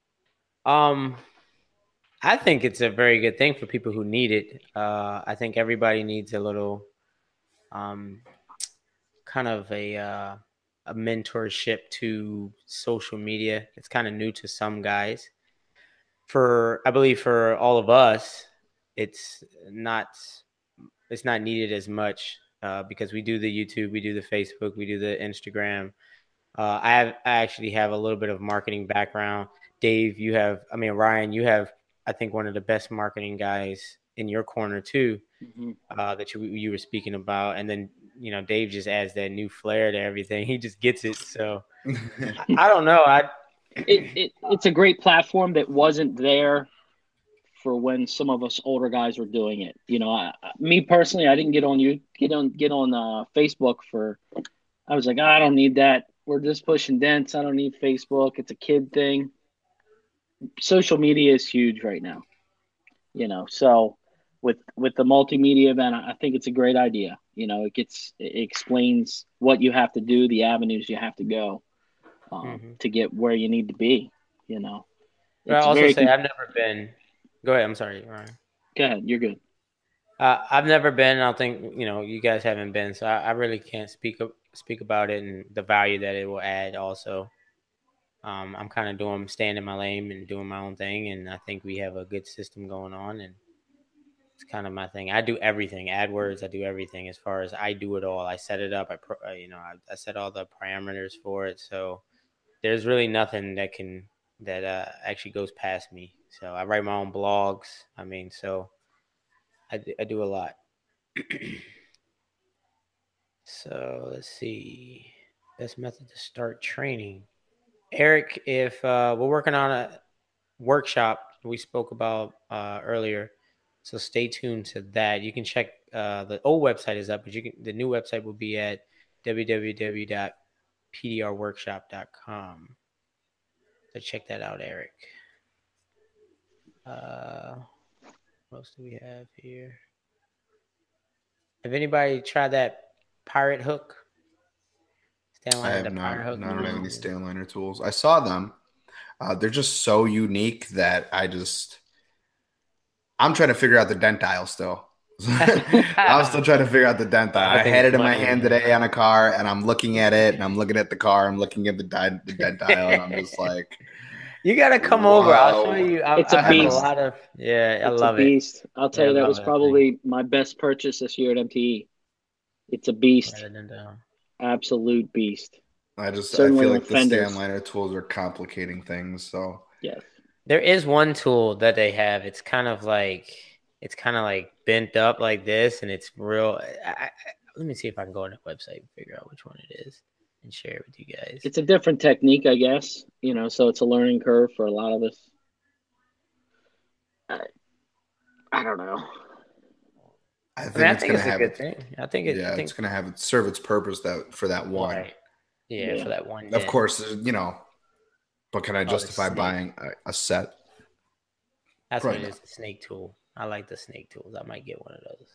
S1: Um, I think it's a very good thing for people who need it. Uh, I think everybody needs a little, um, kind of a uh, a mentorship to social media. It's kind of new to some guys. For I believe for all of us, it's not it's not needed as much uh, because we do the YouTube, we do the Facebook, we do the Instagram. Uh, I have I actually have a little bit of marketing background. Dave, you have I mean Ryan, you have I think one of the best marketing guys in your corner too,
S3: Mm-hmm.
S1: uh, that you you were speaking about, and then you know Dave just adds that new flair to everything. He just gets it. So I, I don't know. I
S3: It, it it's a great platform that wasn't there for when some of us older guys were doing it. You know, I, me personally, I didn't get on you get on get on uh, Facebook for. I was like, oh, I don't need that. We're just pushing dents. I don't need Facebook. It's a kid thing. Social media is huge right now. You know, so with with the multimedia event, I think it's a great idea. You know, it gets it explains what you have to do, the avenues you have to go um,
S1: mhm.
S3: to get where you need to be. You know,
S1: But I
S3: it's
S1: also
S3: very.
S1: say
S3: Con-
S1: I've never been. Go ahead. I'm sorry, Ryan.
S3: Go ahead, you're good.
S1: Uh, I've never been. I don't think you know you guys haven't been, so I, I really can't speak up, speak about it and the value that it will add. Also, um, I'm kind of doing staying in my lane and doing my own thing, and I think we have a good system going on, and it's kind of my thing. I do everything, AdWords. I do everything as far as I do it all. I set it up. I pro, uh, you know I, I set all the parameters for it, so there's really nothing that can that uh, actually goes past me. So I write my own blogs. I mean, so I do, I do a lot. So let's see. Best method to start training. Eric, if uh, we're working on a workshop we spoke about uh, earlier, so stay tuned to that. You can check uh, the old website is up, but you can the new website will be at w w w dot p d r workshop dot com. So check that out, Eric. Uh, what else do we have here? Have anybody tried that pirate hook?
S2: I
S1: Stanliner,
S2: have
S1: the pirate
S2: not.
S1: hook.
S2: No, I don't have any
S3: No.
S2: Stanliner tools. I saw them. Uh, they're just so unique that I just I'm trying to figure out the dent dial still. I'm still trying to figure out the dent dial.
S1: I
S2: I
S1: think
S2: had
S1: it's
S2: it in my
S1: money,
S2: hand
S1: man.
S2: today on a car, and I'm looking at it, and I'm looking at the car, I'm looking at the, di- the dent dial, and I'm just like,
S1: You gotta come over. I'll show
S2: whoa.
S1: you. I,
S3: It's a
S1: I
S2: I
S1: have a
S3: beast.
S2: know.
S1: lot of. Yeah, I
S3: It's a
S1: love it.
S3: beast. I'll tell
S1: Yeah, I
S3: you, that
S1: love
S3: was
S1: that thing.
S3: probably my best purchase this year at M T E. It's a beast,
S1: Rather than down.
S3: absolute beast.
S2: I just I
S3: Certainly
S2: feel
S3: on
S2: like the
S3: fenders.
S2: Stanliner tools are complicating things. So
S3: Yes.
S1: There is one tool that they have. It's kind of like it's kind of like bent up like this, and it's real. I, I, let me see if I can go on the website and figure out which one it is and share it with you guys.
S3: It's a different technique, I guess. You know, so it's a learning curve for a lot of us. I, I don't know.
S2: I
S1: I mean,
S2: think
S1: I
S2: it's
S1: think
S2: gonna
S1: it's a
S2: have
S1: good
S2: it.
S1: thing. I think it. I
S2: Yeah, it's
S1: think
S2: gonna have it serve its purpose that for that one.
S1: right. Yeah,
S3: Yeah.
S1: for that one
S2: Of
S1: dent.
S2: course, you know, but can I
S1: Oh, the
S2: justify
S1: snake.
S2: buying a, a set?
S1: That's what
S2: Probably
S1: it
S2: not.
S1: is. The snake tool. I like the snake tools. I might get one of those.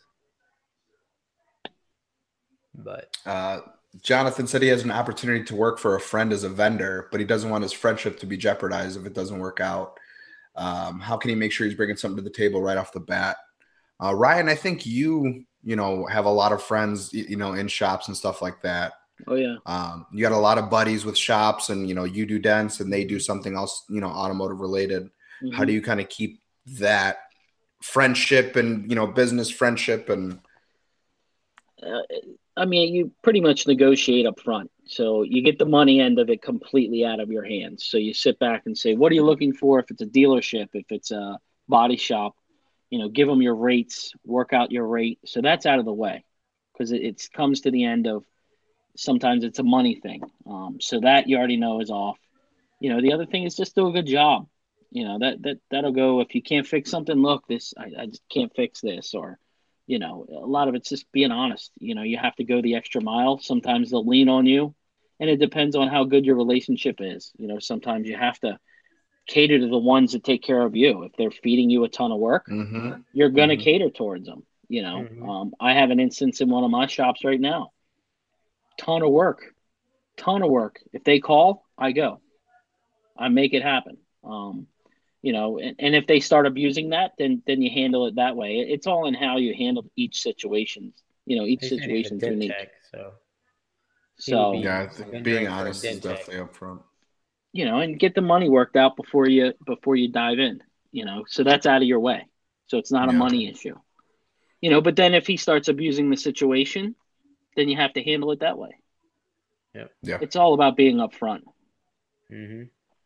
S1: But
S2: Uh, Jonathan said he has an opportunity to work for a friend as a vendor, but he doesn't want his friendship to be jeopardized if it doesn't work out. Um, how can he make sure he's bringing something to the table right off the bat? Uh, Ryan, I think you, you know, have a lot of friends, y- you know, in shops and stuff like that.
S3: Oh yeah.
S2: Um, you got a lot of buddies with shops, and you know, you do dents, and they do something else, you know, automotive related. How do
S3: hmm
S2: you kind of keep that friendship and you know, business friendship and
S3: Uh, I mean, you pretty much negotiate up front. So you get the money end of it completely out of your hands. So you sit back and say, what are you looking for? If it's a dealership, if it's a body shop, you know, give them your rates, work out your rate. So that's out of the way because it, it comes to the end of sometimes it's a money thing. Um, so that you already know is off. You know, the other thing is just do a good job. You know, that that that'll go. If you can't fix something, look, this I, I just can't fix this, or you know, a lot of it's just being honest. You know, you have to go the extra mile. Sometimes they'll lean on you, and it depends on how good your relationship is. You know, sometimes you have to cater to the ones that take care of you. If they're feeding you a ton of work,
S2: Mm-hmm.
S3: you're going to
S2: Mhm.
S3: cater towards them. You know,
S1: Mhm.
S3: um, I have an instance in one of my shops right now. Ton of work, ton of work. If they call, I go. I make it happen. Um, you know, and, and if they start abusing that, then then you handle it that way. It's all in how you handle each situation. You know, each
S1: He said he's a
S3: situation's
S1: dent
S3: unique.
S1: tech, so he would
S3: So,
S2: Yeah, I
S1: be
S2: think being
S1: rendering for a
S2: honest is
S1: dent tech.
S2: definitely up front.
S3: you know, and get the money worked out before you before you dive in. You know, so that's out of your way. So it's not a
S2: Yeah.
S3: money issue. You know, but then if he starts abusing the situation, then you have to handle it that way.
S1: Yep.
S2: Yeah.
S3: It's all about being upfront.
S1: hmm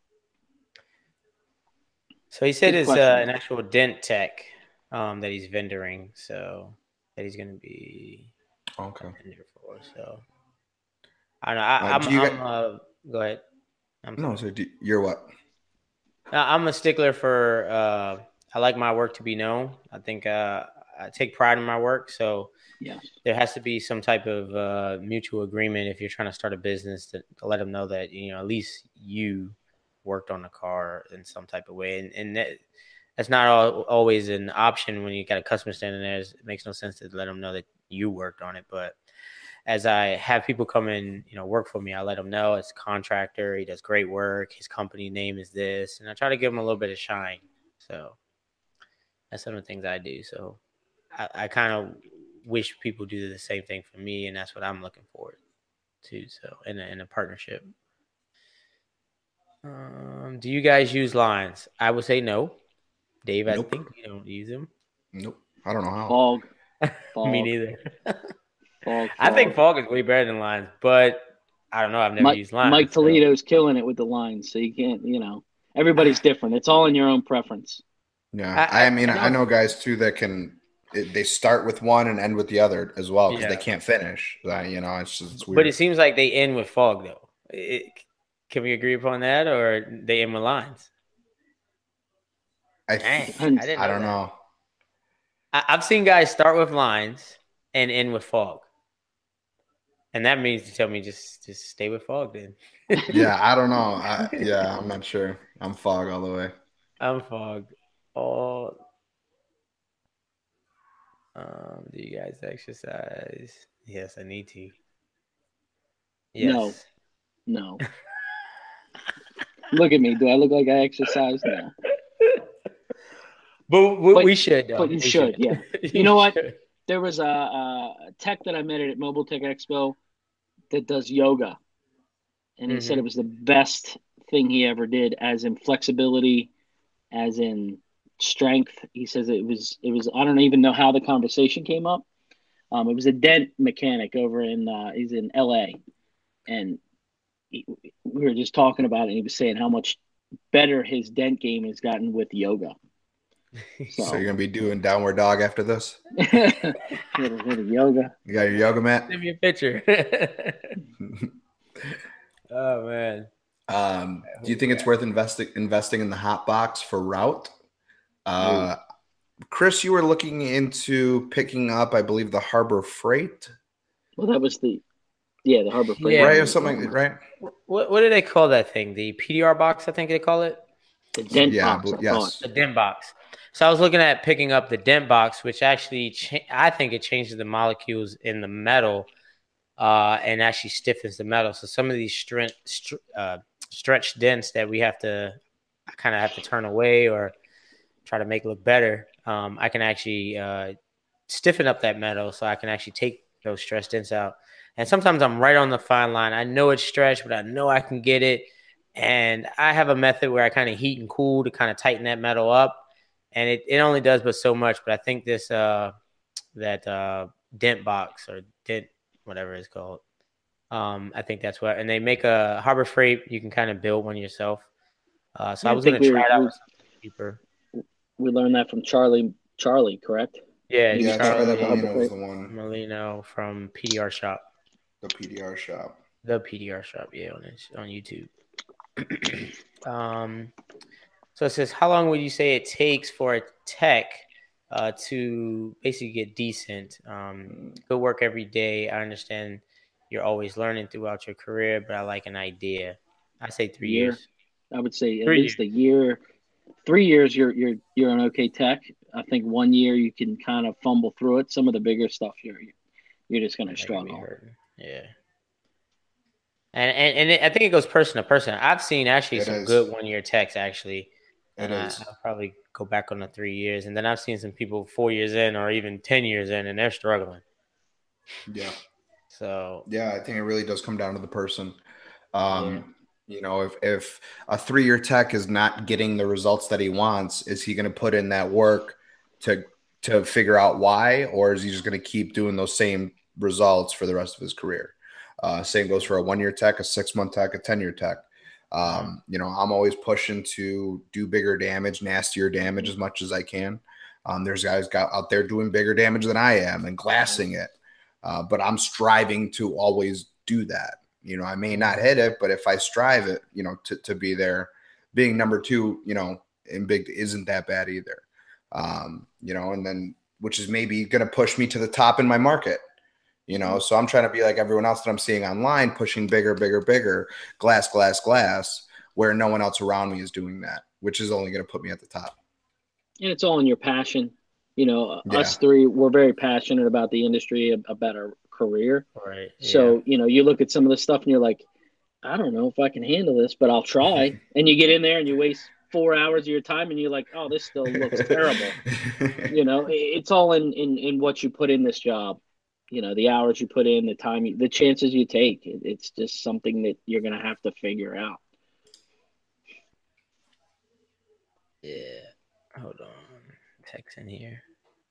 S1: So he said
S3: Good
S1: it's uh,
S3: question,
S1: an
S3: though.
S1: actual dent tech um, that he's vendoring, so that he's going to be
S2: Okay.
S1: a vendor for. So I don't know. I,
S2: Uh,
S1: I'm
S2: do you
S1: I'm
S2: guys?
S1: uh, go ahead. I'm
S2: No,
S1: sorry.
S2: so do, you're what?
S1: Uh, I'm a stickler for. Uh, I like my work to be known. I think uh, I take pride in my work, so
S3: Yes.
S1: there has to be some type of uh, mutual agreement if you're trying to start a business to, to let them know that you know at least you worked on the car in some type of way, and and that, that's not all, always an option when you got a customer standing there. It makes no sense to let them know that you worked on it, but as I have people come in, you know, work for me, I let them know it's a contractor. He does great work. His company name is this, and I try to give him a little bit of shine. So that's some of the things I do. So I, I kind of wish people do the same thing for me, and that's what I'm looking forward to. So in a, in a partnership. Um, do you guys use lines? I would say no. Dave, I
S2: Nope.
S1: think you don't use them.
S2: Nope. I don't know how.
S3: Fog,
S1: Me
S3: fog,
S1: neither.
S3: fog,
S1: I think
S3: fog.
S1: fog is way better than lines, but I don't know. I've never
S3: Mike
S1: used
S3: Mike
S1: lines, so.
S3: Toledo's killing it with the lines, so you can't, you know, everybody's different. It's all in your own preference.
S2: Yeah.
S1: I,
S2: I
S1: I,
S2: mean,
S1: I
S2: I
S1: know.
S2: know guys too that can. It, they start with one and end with the other as well because they
S1: Yeah,
S2: can't finish. That you know, it's just it's
S1: but it
S2: weird.
S1: seems like they end with fog though. It, can we agree upon that, or they end with lines?
S2: I
S1: Dang,
S2: th-
S1: I
S3: Depends.
S1: didn't
S2: I
S1: know
S2: don't
S1: that.
S2: know.
S1: I, I've seen guys start with lines and end with fog, and that means to tell me just just stay with fog then.
S2: Yeah, I don't know. I, yeah, I'm not sure. I'm fog all the way.
S1: I'm fogged. Oh, um, do you guys exercise? Yes, I need to.
S3: No,
S1: Yes.
S3: no. Look at me. Do I look like I exercise? No.
S1: But we,
S3: But
S1: we should
S3: but
S1: though.
S3: you
S1: We
S3: should,
S1: should.
S3: yeah. You
S1: You
S3: know what?
S1: should.
S3: There was a, a tech that I met at Mobile Tech Expo that does yoga, and he said
S1: hmm
S3: it was the best thing he ever did, as in flexibility, as in strength. He says it was it was. I don't even know how the conversation came up. Um, it was a dent mechanic over in uh, he's in L A, and he, we were just talking about it. And he was saying how much better his dent game has gotten with yoga.
S2: So you're
S3: So
S2: gonna be doing downward dog after this?
S3: little little yoga.
S2: You got your yoga mat?
S1: Send me a picture. Oh man.
S2: Um, do you
S1: Who we
S2: think it's
S1: got?
S2: worth investing investing in the hot box for route?
S3: Ooh,
S2: Uh, Chris, you were looking into picking up, I believe, the Harbor Freight,
S3: well, that was the yeah the Harbor Freight
S1: Yeah.
S2: right,
S3: one
S2: or
S3: was
S2: something,
S3: um
S2: right?
S1: What what do they call that thing? The P D R box, I think they call it.
S3: the dent
S2: Yeah,
S3: box.
S2: but
S3: I thought
S2: yes,
S1: The dent box. So I was looking at picking up the dent box, which actually cha- I think it changes the molecules in the metal uh, and actually stiffens the metal. So some of these strength, str- uh, stretch dents that we have to kind of have to turn away or try to make look better, um, I can actually uh, stiffen up that metal so I can actually take those stress dents out. And sometimes I'm right on the fine line. I know it's stretched, but I know I can get it. And I have a method where I kind of heat and cool to kind of tighten that metal up. And it, it only does but so much. But I think this uh, that uh, dent box or dent whatever it's called. Um, I think that's what. And they make a Harbor Freight. You can kind of build one yourself. Uh, so I
S3: yeah I
S1: was
S3: think
S1: gonna try
S3: we
S1: it out
S3: we
S1: with something cheaper.
S3: we learned that from Charlie Charlie correct.
S1: Yeah,
S3: He was
S2: yeah.
S3: talking
S2: Charlie
S3: about the
S1: Charlie
S3: Harbor
S2: Molina was
S3: Freight.
S2: the one,
S1: Molino from P D R Shop.
S2: the P D R shop.
S1: The P D R Shop, yeah, on on YouTube. um, So it says, how long would you say it takes for a tech uh, to basically get decent? Um, good work every day. I understand you're always learning throughout your career, but I like an idea. I say three
S3: Year,
S1: years.
S3: I would say at
S1: Three
S3: least
S1: years.
S3: a year. Three years, you're you're you're an okay tech. I think one year you can kind of fumble through it. Some of the bigger stuff, you're you're just gonna
S1: That could be
S3: struggle.
S1: hurting. Yeah. And and, and it, I think it goes person to person. I've seen actually
S2: It
S1: some
S2: is.
S1: good one year techs actually,
S2: It
S1: and I,
S2: is.
S1: I'll probably go back on the three years. And then I've seen some people four years in or even ten years in, and they're struggling.
S2: Yeah.
S1: So
S2: Yeah, I think it really does come down to the person.
S1: yeah,
S2: Um, you know, if if a three-year tech is not getting the results that he wants, is he going to put in that work to to figure out why, or is he just going to keep doing those same results for the rest of his career? Uh, same goes for a one-year tech, a six-month tech, a ten-year tech. Um, you know, I'm always pushing to do bigger damage, nastier damage as much as I can. Um, there's guys got out there doing bigger damage than I am and glassing it. Uh, but I'm striving to always do that. You know, I may not hit it, but if I strive it, you know, to, to be there, being number two, you know, in big isn't that bad either. Um, you know, and then which is maybe going to push me to the top in my market. You know, so I'm trying to be like everyone else that I'm seeing online, pushing bigger, bigger, bigger, glass, glass, glass, where no one else around me is doing that, which is only going to put me at the top.
S3: And it's all in your passion. You know,
S2: Yeah.
S3: us three, we're very passionate about the industry, about our career.
S1: right. Yeah.
S3: So, you know, you look at some of the stuff and you're like, I don't know if I can handle this, but I'll try. And you get in there and you waste four hours of your time and you're like, oh, this still looks terrible. You know, it's all in, in, in what you put in this job. You know, the hours you put in, the time, you, the chances you take. It, it's just something that you're going to have to figure out.
S1: Yeah. Hold on. Text in here.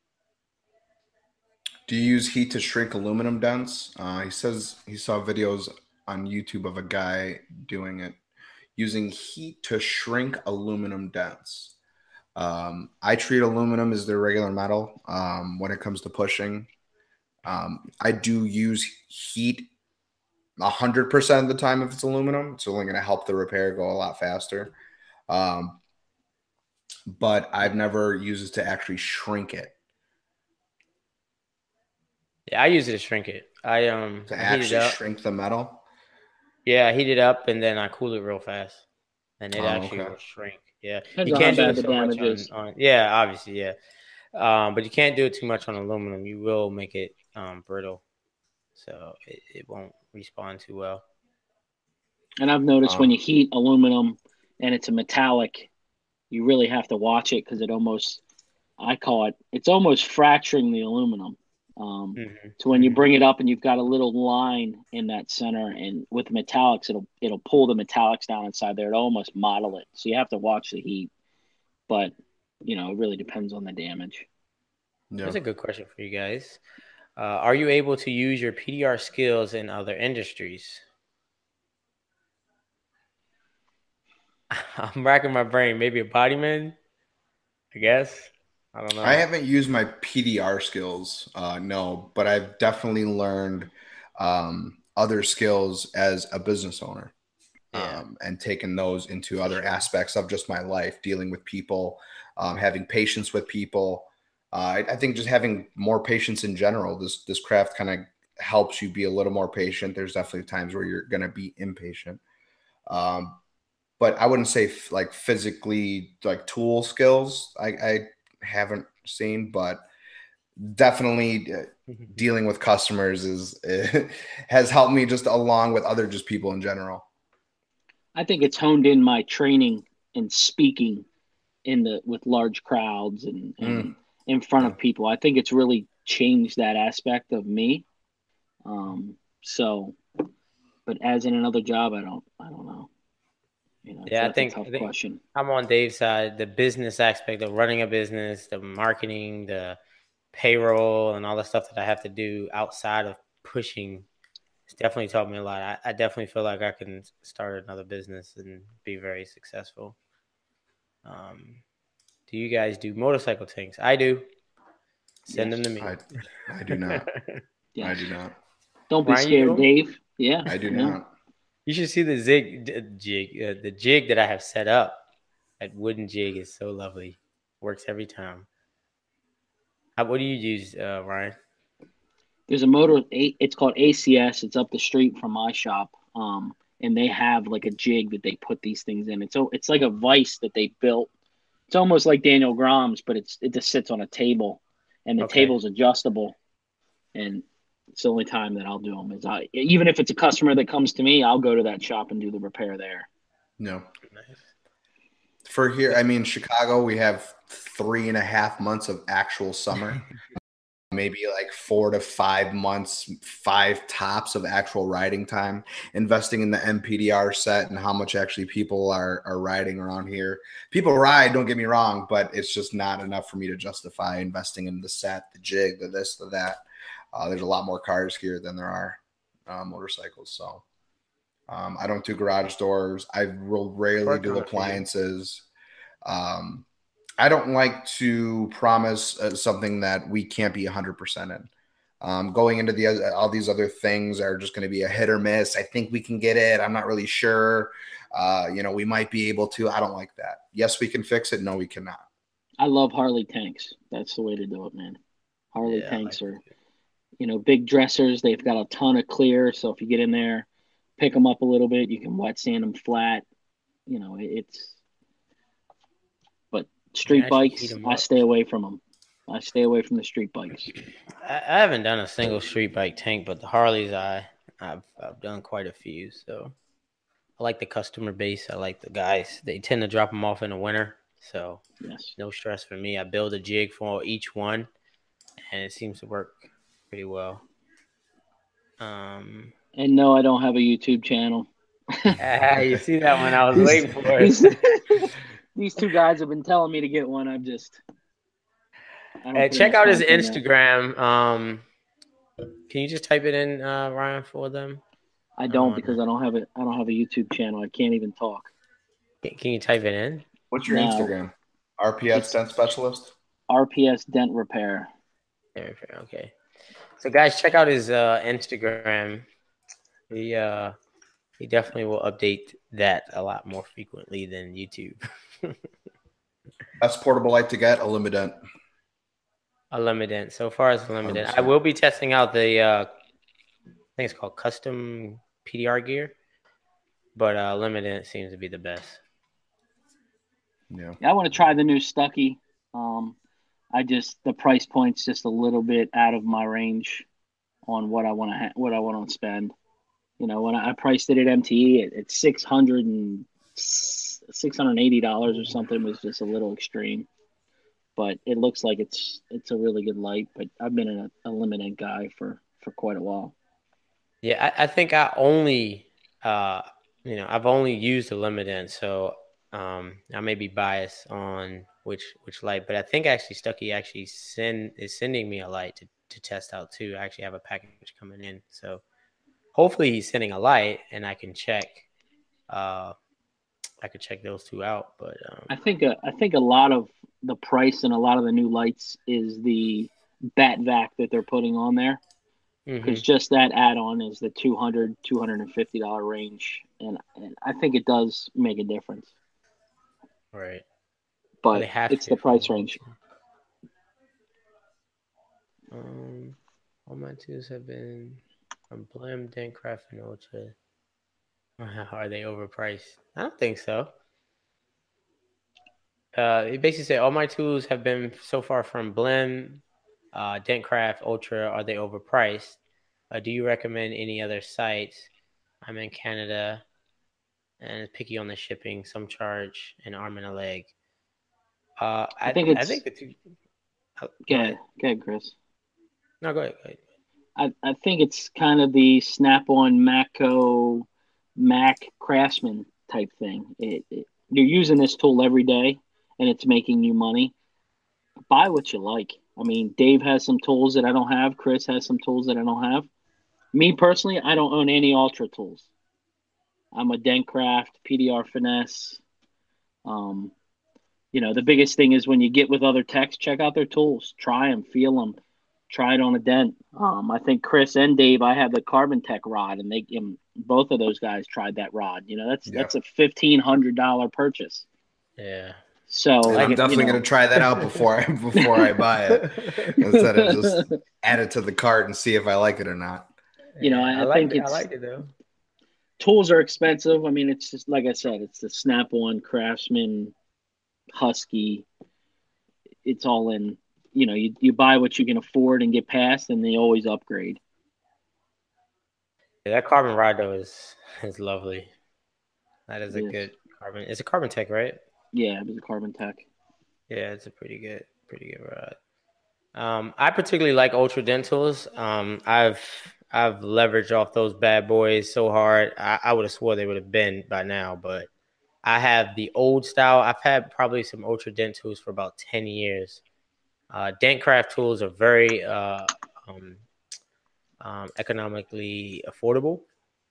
S2: Do you use heat to shrink aluminum dents? Uh, he says he saw videos on YouTube of a guy doing it using heat to shrink aluminum dents. Um, I treat aluminum as their regular metal um, when it comes to pushing. Um, I do use heat one hundred percent of the time if it's aluminum. It's only going to help the repair go a lot faster. Um, but I've never used it to actually shrink it.
S1: Yeah, I use it to shrink it. I um
S2: To
S1: I heat it
S2: actually
S1: up.
S2: shrink the metal?
S1: Yeah, I heat it up and then I cool it real fast, and it
S2: Oh,
S1: actually
S2: okay.
S1: will shrink. Yeah,
S3: Depends
S1: you
S3: on how
S1: can't do
S3: bad
S1: it
S3: the
S1: so much
S3: damage
S1: on,
S3: is.
S1: on. Yeah, obviously, yeah. Um, but you can't do it too much on aluminum. You will make it um brittle, so it, it won't respond too well.
S3: And I've noticed
S2: Um,
S3: when you heat aluminum and it's a metallic, you really have to watch it because it almost, I call it, it's almost fracturing the aluminum. Um,
S1: Mm-hmm.
S3: so when you bring it up and you've got a little line in that center, and with metallics, it'll it'll pull the metallics down inside there. It'll almost model it. So you have to watch the heat, but you know it really depends on the damage.
S2: yeah.
S1: That's a good question for you guys. Uh, are you able to use your P D R skills in other industries? I'm racking my brain. Maybe a bodyman, I guess. I don't know.
S2: I haven't used my P D R skills, uh, no, but I've definitely learned um, other skills as a business owner.
S1: Yeah.
S2: Um, and taken those into other aspects of just my life, dealing with people, um, having patience with people. Uh, I, I think just having more patience in general. This this craft kind of helps you be a little more patient. There's definitely times where you're going to be impatient, um, but I wouldn't say f- like physically like tool skills. I, I haven't seen, but definitely uh, dealing with customers is has helped me just along with other just people in general.
S3: I think it's honed in my training and speaking in the with large crowds and, and
S2: Mm.
S3: in front
S2: Yeah.
S3: of people. I think it's really changed that aspect of me. Um, so, but as in another job, I don't, I don't know. You know,
S1: Yeah, I
S3: that's
S1: think,
S3: a tough
S1: I think
S3: question.
S1: I'm on Dave's side. The business aspect of running a business, the marketing, the payroll, and all the stuff that I have to do outside of pushing, it's definitely taught me a lot. I, I definitely feel like I can start another business and be very successful. Um, do you guys do motorcycle tanks? I do. Send
S3: Yes.
S1: them to me.
S2: I I do not.
S3: Yes.
S2: I do not.
S3: Don't be
S1: Ryan, you do
S3: scared,
S1: 'em?
S3: Dave. Yeah.
S2: I do
S3: yeah.
S2: not.
S1: You should see the zig d- jig, uh, the jig that I have set up. That wooden jig is so lovely. Works every time. How, what do you use, uh, Ryan?
S3: There's a motor. It's called A C S. It's up the street from my shop. Um, and they have like a jig that they put these things in. It's so it's like a vise that they built. It's almost like Daniel Grom's, but it's it just sits on a table, and the
S1: Okay.
S3: table's adjustable. And it's the only time that I'll do them is I even if it's a customer that comes to me, I'll go to that shop and do the repair there.
S2: No.
S1: Nice.
S2: For here, I mean, Chicago, we have three and a half months of actual summer. Maybe like four to five months, five tops of actual riding time. Investing in the M P D R set and how much actually people are are riding around here. People ride, don't get me wrong, but it's just not enough for me to justify investing in the set, the jig, the this, the that. Uh, there's a lot more cars here than there are uh, motorcycles. So um, I don't do garage doors. I will rarely
S1: Work
S2: do
S1: on it for you.
S2: appliances. Um, I don't like to promise uh, something that we can't be one hundred percent in. Um, going into the other, all these other things are just going to be a hit or miss. I think we can get it. I'm not really sure. Uh, you know, we might be able to. I don't like that. Yes, we can fix it. No, we cannot.
S3: I love Harley tanks. That's the way to do it, man. Harley
S1: Yeah, I
S3: tanks
S1: like
S3: are,
S1: it.
S3: you know, big dressers. They've got a ton of clear. So if you get in there, pick them up a little bit, you can wet sand them flat. You know, it- it's. But street
S1: actually heat
S3: bikes,
S1: 'em
S3: I
S1: up.
S3: stay away from them. I stay away from the street bikes.
S1: I, I haven't done a single street bike tank, but the Harleys, I I've I've done quite a few. So I like the customer base. I like the guys. They tend to drop them off in the winter, so
S3: Yes.
S1: no stress for me. I build a jig for each one, and it seems to work pretty well. Um,
S3: And no, I don't have a YouTube channel.
S1: ah, you see that one? I was
S3: These-
S1: waiting for it.
S3: these, these two guys have been telling me to get one. I'm just. I don't
S1: Hey,
S3: put
S1: check
S3: enough
S1: out his
S3: time for that.
S1: Instagram. Um, can you just type it in, uh, Ryan, for them?
S3: I don't
S1: wanna-
S3: because I don't have it. I don't have a YouTube channel. I can't even talk.
S1: Can can you type it in?
S2: What's your
S3: No.
S2: Instagram? R P S
S3: It's-
S2: Dent Specialist?
S3: R P S Dent Repair.
S1: There, okay. So, guys, check out his uh, Instagram. He uh, he definitely will update that a lot more frequently than YouTube.
S2: Best portable light to get, a Limident.
S1: A limited. So far as limited,
S2: one hundred
S1: I
S2: percent.
S1: will be testing out the. Uh, I think it's called custom P D R gear, but uh, limited seems to be the best.
S2: Yeah.
S3: I want to try the new Stucky. Um, I just the price point's just a little bit out of my range on what I want to ha- what I want to spend. You know, when I, I priced it at M T E at, at six hundred and six hundred eighty dollars or something was just a little extreme. But it looks like it's it's a really good light. But I've been a, a limited guy for, for quite a while.
S1: Yeah, I, I think I only, uh, you know, I've only used the limited, so um, I may be biased on which which light, but I think actually Stucky actually send is sending me a light to, to test out too. I actually have a package coming in, so hopefully he's sending a light and I can check. Uh, I could check those two out, but um,
S3: I think a, I think a lot of the price and a lot of the new lights is the bat vac that they're putting on there. Because
S1: mhm.
S3: just that add-on is the two hundred dollars, two hundred fifty dollars range. And, and I think it does make a difference.
S1: Right.
S3: But
S1: They have
S3: it's
S1: to
S3: the
S1: for
S3: price
S1: the
S3: range.
S1: Um, all my tools have been from Blim, Dentcraft, and Ultra. Are they overpriced? I don't think so. Uh, it basically said all my tools have been so far from Blim, uh, Dentcraft, Ultra. Are they overpriced? Uh, do you recommend any other sites? I'm in Canada, and it's picky on the shipping. Some charge an arm and a leg. Uh, I,
S3: I think
S1: I
S3: it's-
S1: think the two. Oh,
S3: Go ahead. Go ahead, Chris.
S1: No, go ahead. Go ahead.
S3: I, I think it's kind of the Snap-on Matco Mac Craftsman type thing. It, it, you're using this tool every day, and it's making you money. Buy what you like. I mean, Dave has some tools that I don't have. Chris has some tools that I don't have. Me personally, I don't own any Ultra tools. I'm a Dentcraft, P D R Finesse. Um, you know, the biggest thing is when you get with other techs, check out their tools. Try them, feel them. Try it on a dent. Um, I think Chris and Dave, I have the Carbon Tech rod, and they um, both of those guys tried that rod. You know, that's
S2: Yeah.
S3: that's a fifteen hundred dollar purchase.
S1: Yeah.
S3: So
S2: And
S1: like
S2: I'm
S1: it,
S2: definitely
S3: you know,
S2: going to try that out before I before I buy it, instead of just add it to the cart and see if I like it or not.
S3: you know,
S1: Yeah, I
S3: I, I
S1: like
S3: think
S1: it. I
S3: it's
S1: like it though.
S3: tools are expensive. I mean, it's just like I said, it's the Snap-on, Craftsman, Husky. It's all in. You know, you you buy what you can afford and get past, and they always upgrade.
S1: Yeah, that carbon rod though is is lovely. That is a
S3: Yes.
S1: good carbon. It's a Carbon Tech, right?
S3: Yeah, it was a Carbon Tech.
S1: Yeah, it's a pretty good, pretty good rod. Um, I particularly like Ultra Dentals. Um, I've I've leveraged off those bad boys so hard. I, I would have swore they would have been by now, but I have the old style. I've had probably some Ultra Dent tools for about ten years. Uh, Dentcraft tools are very uh, um, um, economically affordable.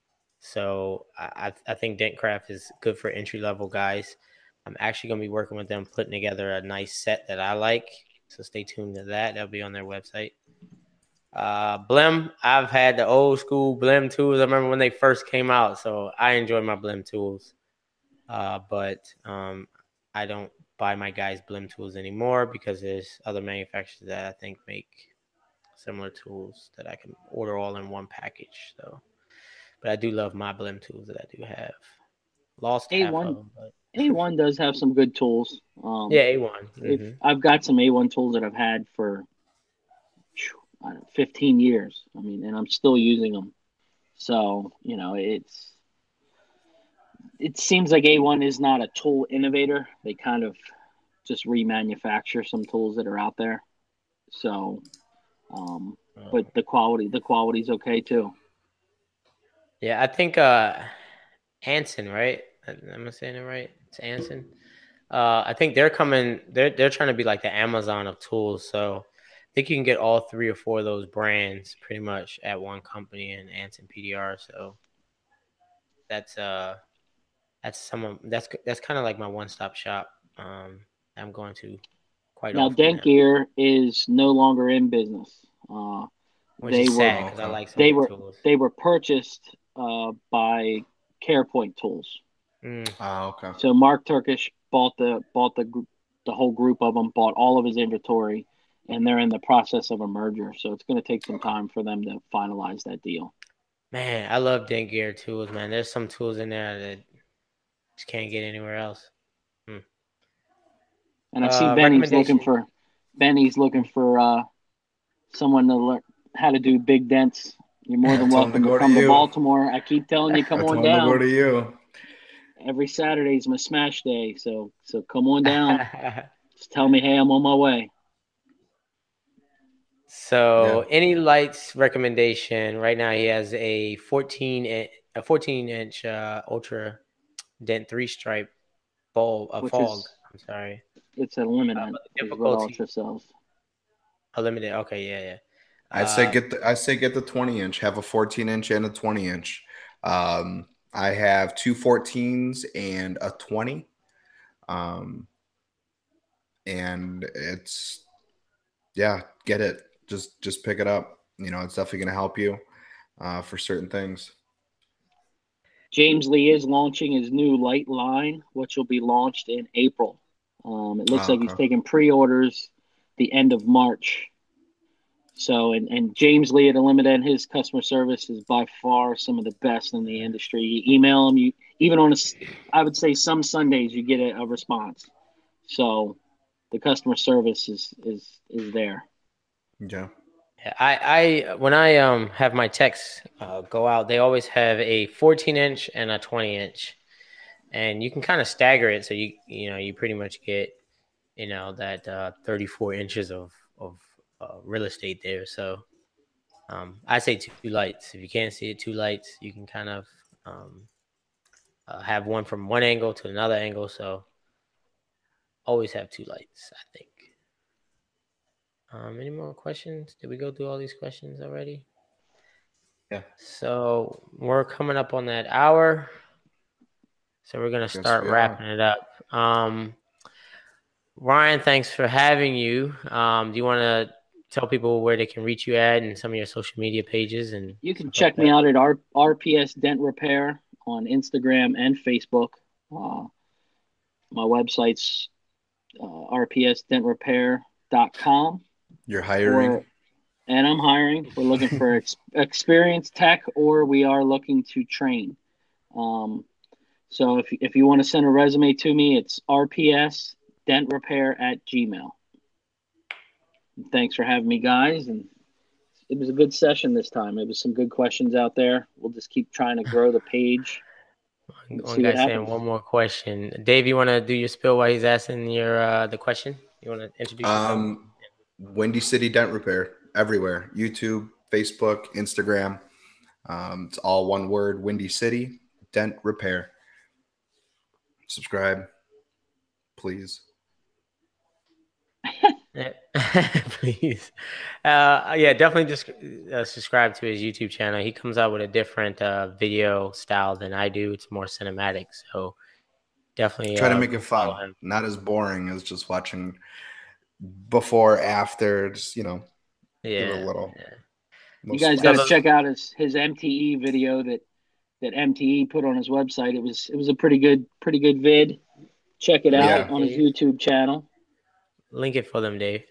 S1: So I, I think Dentcraft is good for entry level guys. I'm actually going to be working with them, putting together a nice set that I like. So stay tuned to that. That'll be on their website. Uh, Blim, I've had the old school Blim tools. I remember when they first came out, so I enjoy my Blim tools. Uh, but um, I don't buy my guys Blim tools anymore because there's other manufacturers that I think make similar tools that I can order all in one package. So, but I do love my Blim tools that I do have. Lost half of
S3: A one
S1: them, but
S3: A one does have some good tools. Um,
S1: yeah, A one.
S3: if
S1: Mm-hmm.
S3: I've got some A one tools that I've had for I don't know, fifteen years. I mean, and I'm still using them. So, you know, it's it seems like A one is not a tool innovator. They kind of just remanufacture some tools that are out there. So, um, but
S1: Oh.
S3: the quality the quality's okay too.
S1: Yeah, I think uh, Anson, right? Am I saying it right? It's Anson. Uh, I think they're coming. They're they're trying to be like the Amazon of tools. So I think you can get all three or four of those brands pretty much at one company in Anson P D R. So that's uh that's some of that's that's kind of like my one stop shop. Um, I'm going to quite
S3: Now,
S1: often
S3: Dent
S1: now,
S3: Gear is no longer in business. Uh,
S1: which
S3: they
S1: is
S3: were
S1: sad
S2: Oh,
S1: because I
S2: okay.
S1: like some of
S3: they
S1: their
S3: were
S1: tools.
S3: they were purchased uh, by CarePoint Tools.
S1: Mm.
S2: Oh, okay.
S3: So Mark Turkish bought the bought the gr- the whole group of them, bought all of his inventory, and they're in the process of a merger. So it's going to take some
S2: Okay.
S3: time for them to finalize that deal.
S1: Man, I love Dent Gear tools, man. There's some tools in there that just can't get anywhere else. Hmm.
S3: And I see
S1: Uh,
S3: Benny's looking
S1: recommendation.
S3: for Benny's looking for uh, someone to learn how to do big dents. You're more
S2: I
S3: than
S2: told him to
S3: welcome to
S2: go to
S3: come to
S2: you.
S3: Baltimore. I keep telling you, come
S2: I
S3: on
S2: told him to go
S3: down.
S2: to you.
S3: Every Saturday is my smash day, so so come on down. Just tell me, hey, I'm on my way.
S2: Yeah.
S1: So, any lights recommendation? Right now, he has a fourteen in- a fourteen inch uh, ultra dent three stripe bulb, a
S3: Which
S1: fog.
S3: is
S1: I'm sorry.
S3: it's a
S1: Uh,
S3: limited
S1: but the
S3: is what
S1: difficulty
S3: Ultra sells.
S1: a limited. Okay, yeah, yeah.
S2: I say
S1: Uh,
S2: get the I say get the twenty inch. Have a fourteen inch and a twenty inch. Um, I have two fourteens and a twenty. Um, and it's yeah, get it. Just just pick it up. You know, it's definitely going to help you uh, for certain things.
S3: James Lee is launching his new light line, which will be launched in April. Um, it looks
S2: Oh,
S3: like he's
S2: okay.
S3: taking pre-orders the end of March. So, and, and James Lee at Illumina and his customer service is by far some of the best in the industry. You email him, you even on a, I would say some Sundays you get a, a response. So, the customer service is is is there.
S2: Yeah.
S1: I, I when I um have my techs uh, go out, they always have a fourteen inch and a twenty inch, and you can kind of stagger it, so you you know you pretty much get you know that uh, thirty-four inches of of uh, real estate there. So um, I say two lights. If you can't see it, two lights. You can kind of um, uh, have one from one angle to another angle. So always have two lights, I think. Um, any more questions? Did we go through all these questions already?
S2: Yeah.
S1: So we're coming up on that hour. So we're gonna
S2: Yes,
S1: start
S2: we are.
S1: wrapping it up. Um, Ryan, thanks for having you. Um, do you want to tell people where they can reach you at and some of your social media pages and
S3: You can
S1: stuff like
S3: check me
S1: that?
S3: out at R- RPS Dent Repair on Instagram and Facebook. Uh, My website's uh, r p s dent repair dot com.
S2: You're hiring.
S3: Or, and I'm hiring. We're looking for ex- experienced tech, or we are looking to train. Um, so if if you want to send a resume to me, it's r p s dent repair at gmail. And thanks for having me, guys. And it was a good session this time. It was some good questions out there. We'll just keep trying to grow the page.
S1: One guy saying one more question. Dave, you want to do your spill while he's asking your uh, the question? You want to introduce yourself?
S2: Um, Windy City Dent Repair everywhere. YouTube, Facebook, Instagram. Um, it's all one word, Windy City Dent Repair. Subscribe, please.
S1: Please. Uh, yeah, definitely just uh, subscribe to his YouTube channel. He comes out with a different uh, video style than I do. It's more cinematic. So definitely
S2: try
S1: uh,
S2: to make it fun. Not as boring as just watching before, after, just, you know,
S1: yeah,
S2: give it a little.
S1: Yeah.
S3: You guys got to check out his, his M T E video that, that M T E put on his website. It was, it was a pretty good, pretty good vid. Check it
S2: Yeah.
S3: out on his YouTube channel.
S1: Link it for them, Dave.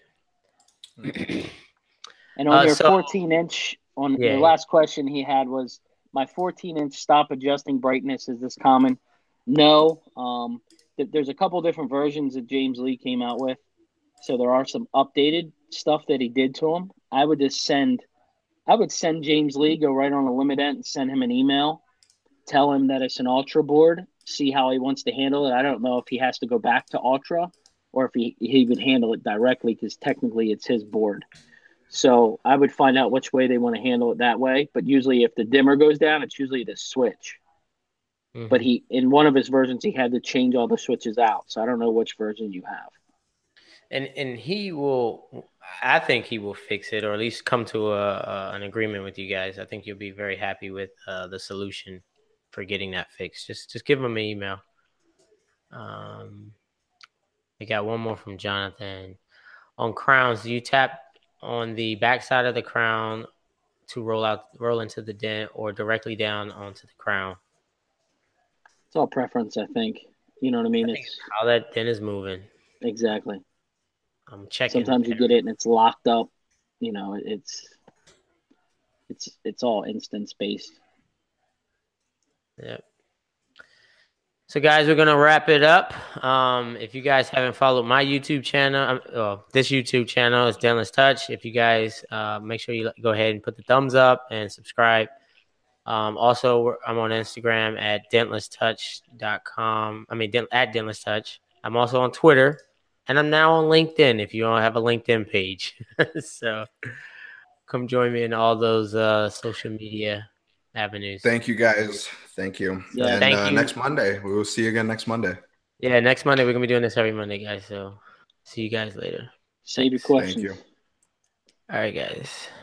S3: And on
S1: Uh,
S3: your
S1: so-
S3: fourteen inch, on
S1: Yeah,
S3: the
S1: yeah.
S3: last question he had was, my fourteen inch stop adjusting brightness, is this common? No. Um, th- there's a couple different versions that James Lee came out with. So there are some updated stuff that he did to him. I would just send, I would send James Lee, go right on a limit end and send him an email, tell him that it's an Ultra board, see how he wants to handle it. I don't know if he has to go back to Ultra or if he, he would handle it directly, because technically it's his board. So I would find out which way they want to handle it that way. But usually if the dimmer goes down, it's usually the switch.
S1: Mhm.
S3: But he, in one of his versions, he had to change all the switches out. So I don't know which version you have.
S1: And and he will, I think he will fix it, or at least come to a, a an agreement with you guys. I think you'll be very happy with uh, the solution for getting that fixed. Just just give him an email. Um, we got one more from Jonathan. On crowns, do you tap on the back side of the crown to roll out, roll into the dent, or directly down onto the crown?
S3: It's all preference, I think. You know what I mean?
S1: I think
S3: It's
S1: how that dent is moving.
S3: exactly.
S1: I'm checking.
S3: Sometimes you get it and it's locked up. You know, it's it's it's all instance based.
S1: Yep. So, guys, we're gonna wrap it up. Um, if you guys haven't followed my YouTube channel, um, well, this YouTube channel is Dentless Touch. If you guys uh, make sure you go ahead and put the thumbs up and subscribe. Um, also, we're, I'm on Instagram at dentless touch dot com. I mean, dent, at dentless touch. I'm also on Twitter, and I'm now on LinkedIn. If you don't have a LinkedIn page, so come join me in all those uh, social media avenues.
S2: Thank you, guys. Thank you.
S3: Yeah.
S2: And
S1: Thank
S2: uh,
S1: you.
S2: next Monday, we will see you again next Monday.
S1: Yeah, next Monday we're gonna be doing this every Monday, guys. So see you guys later.
S3: Save your
S1: Thanks.
S3: questions.
S2: Thank you.
S1: All right, guys.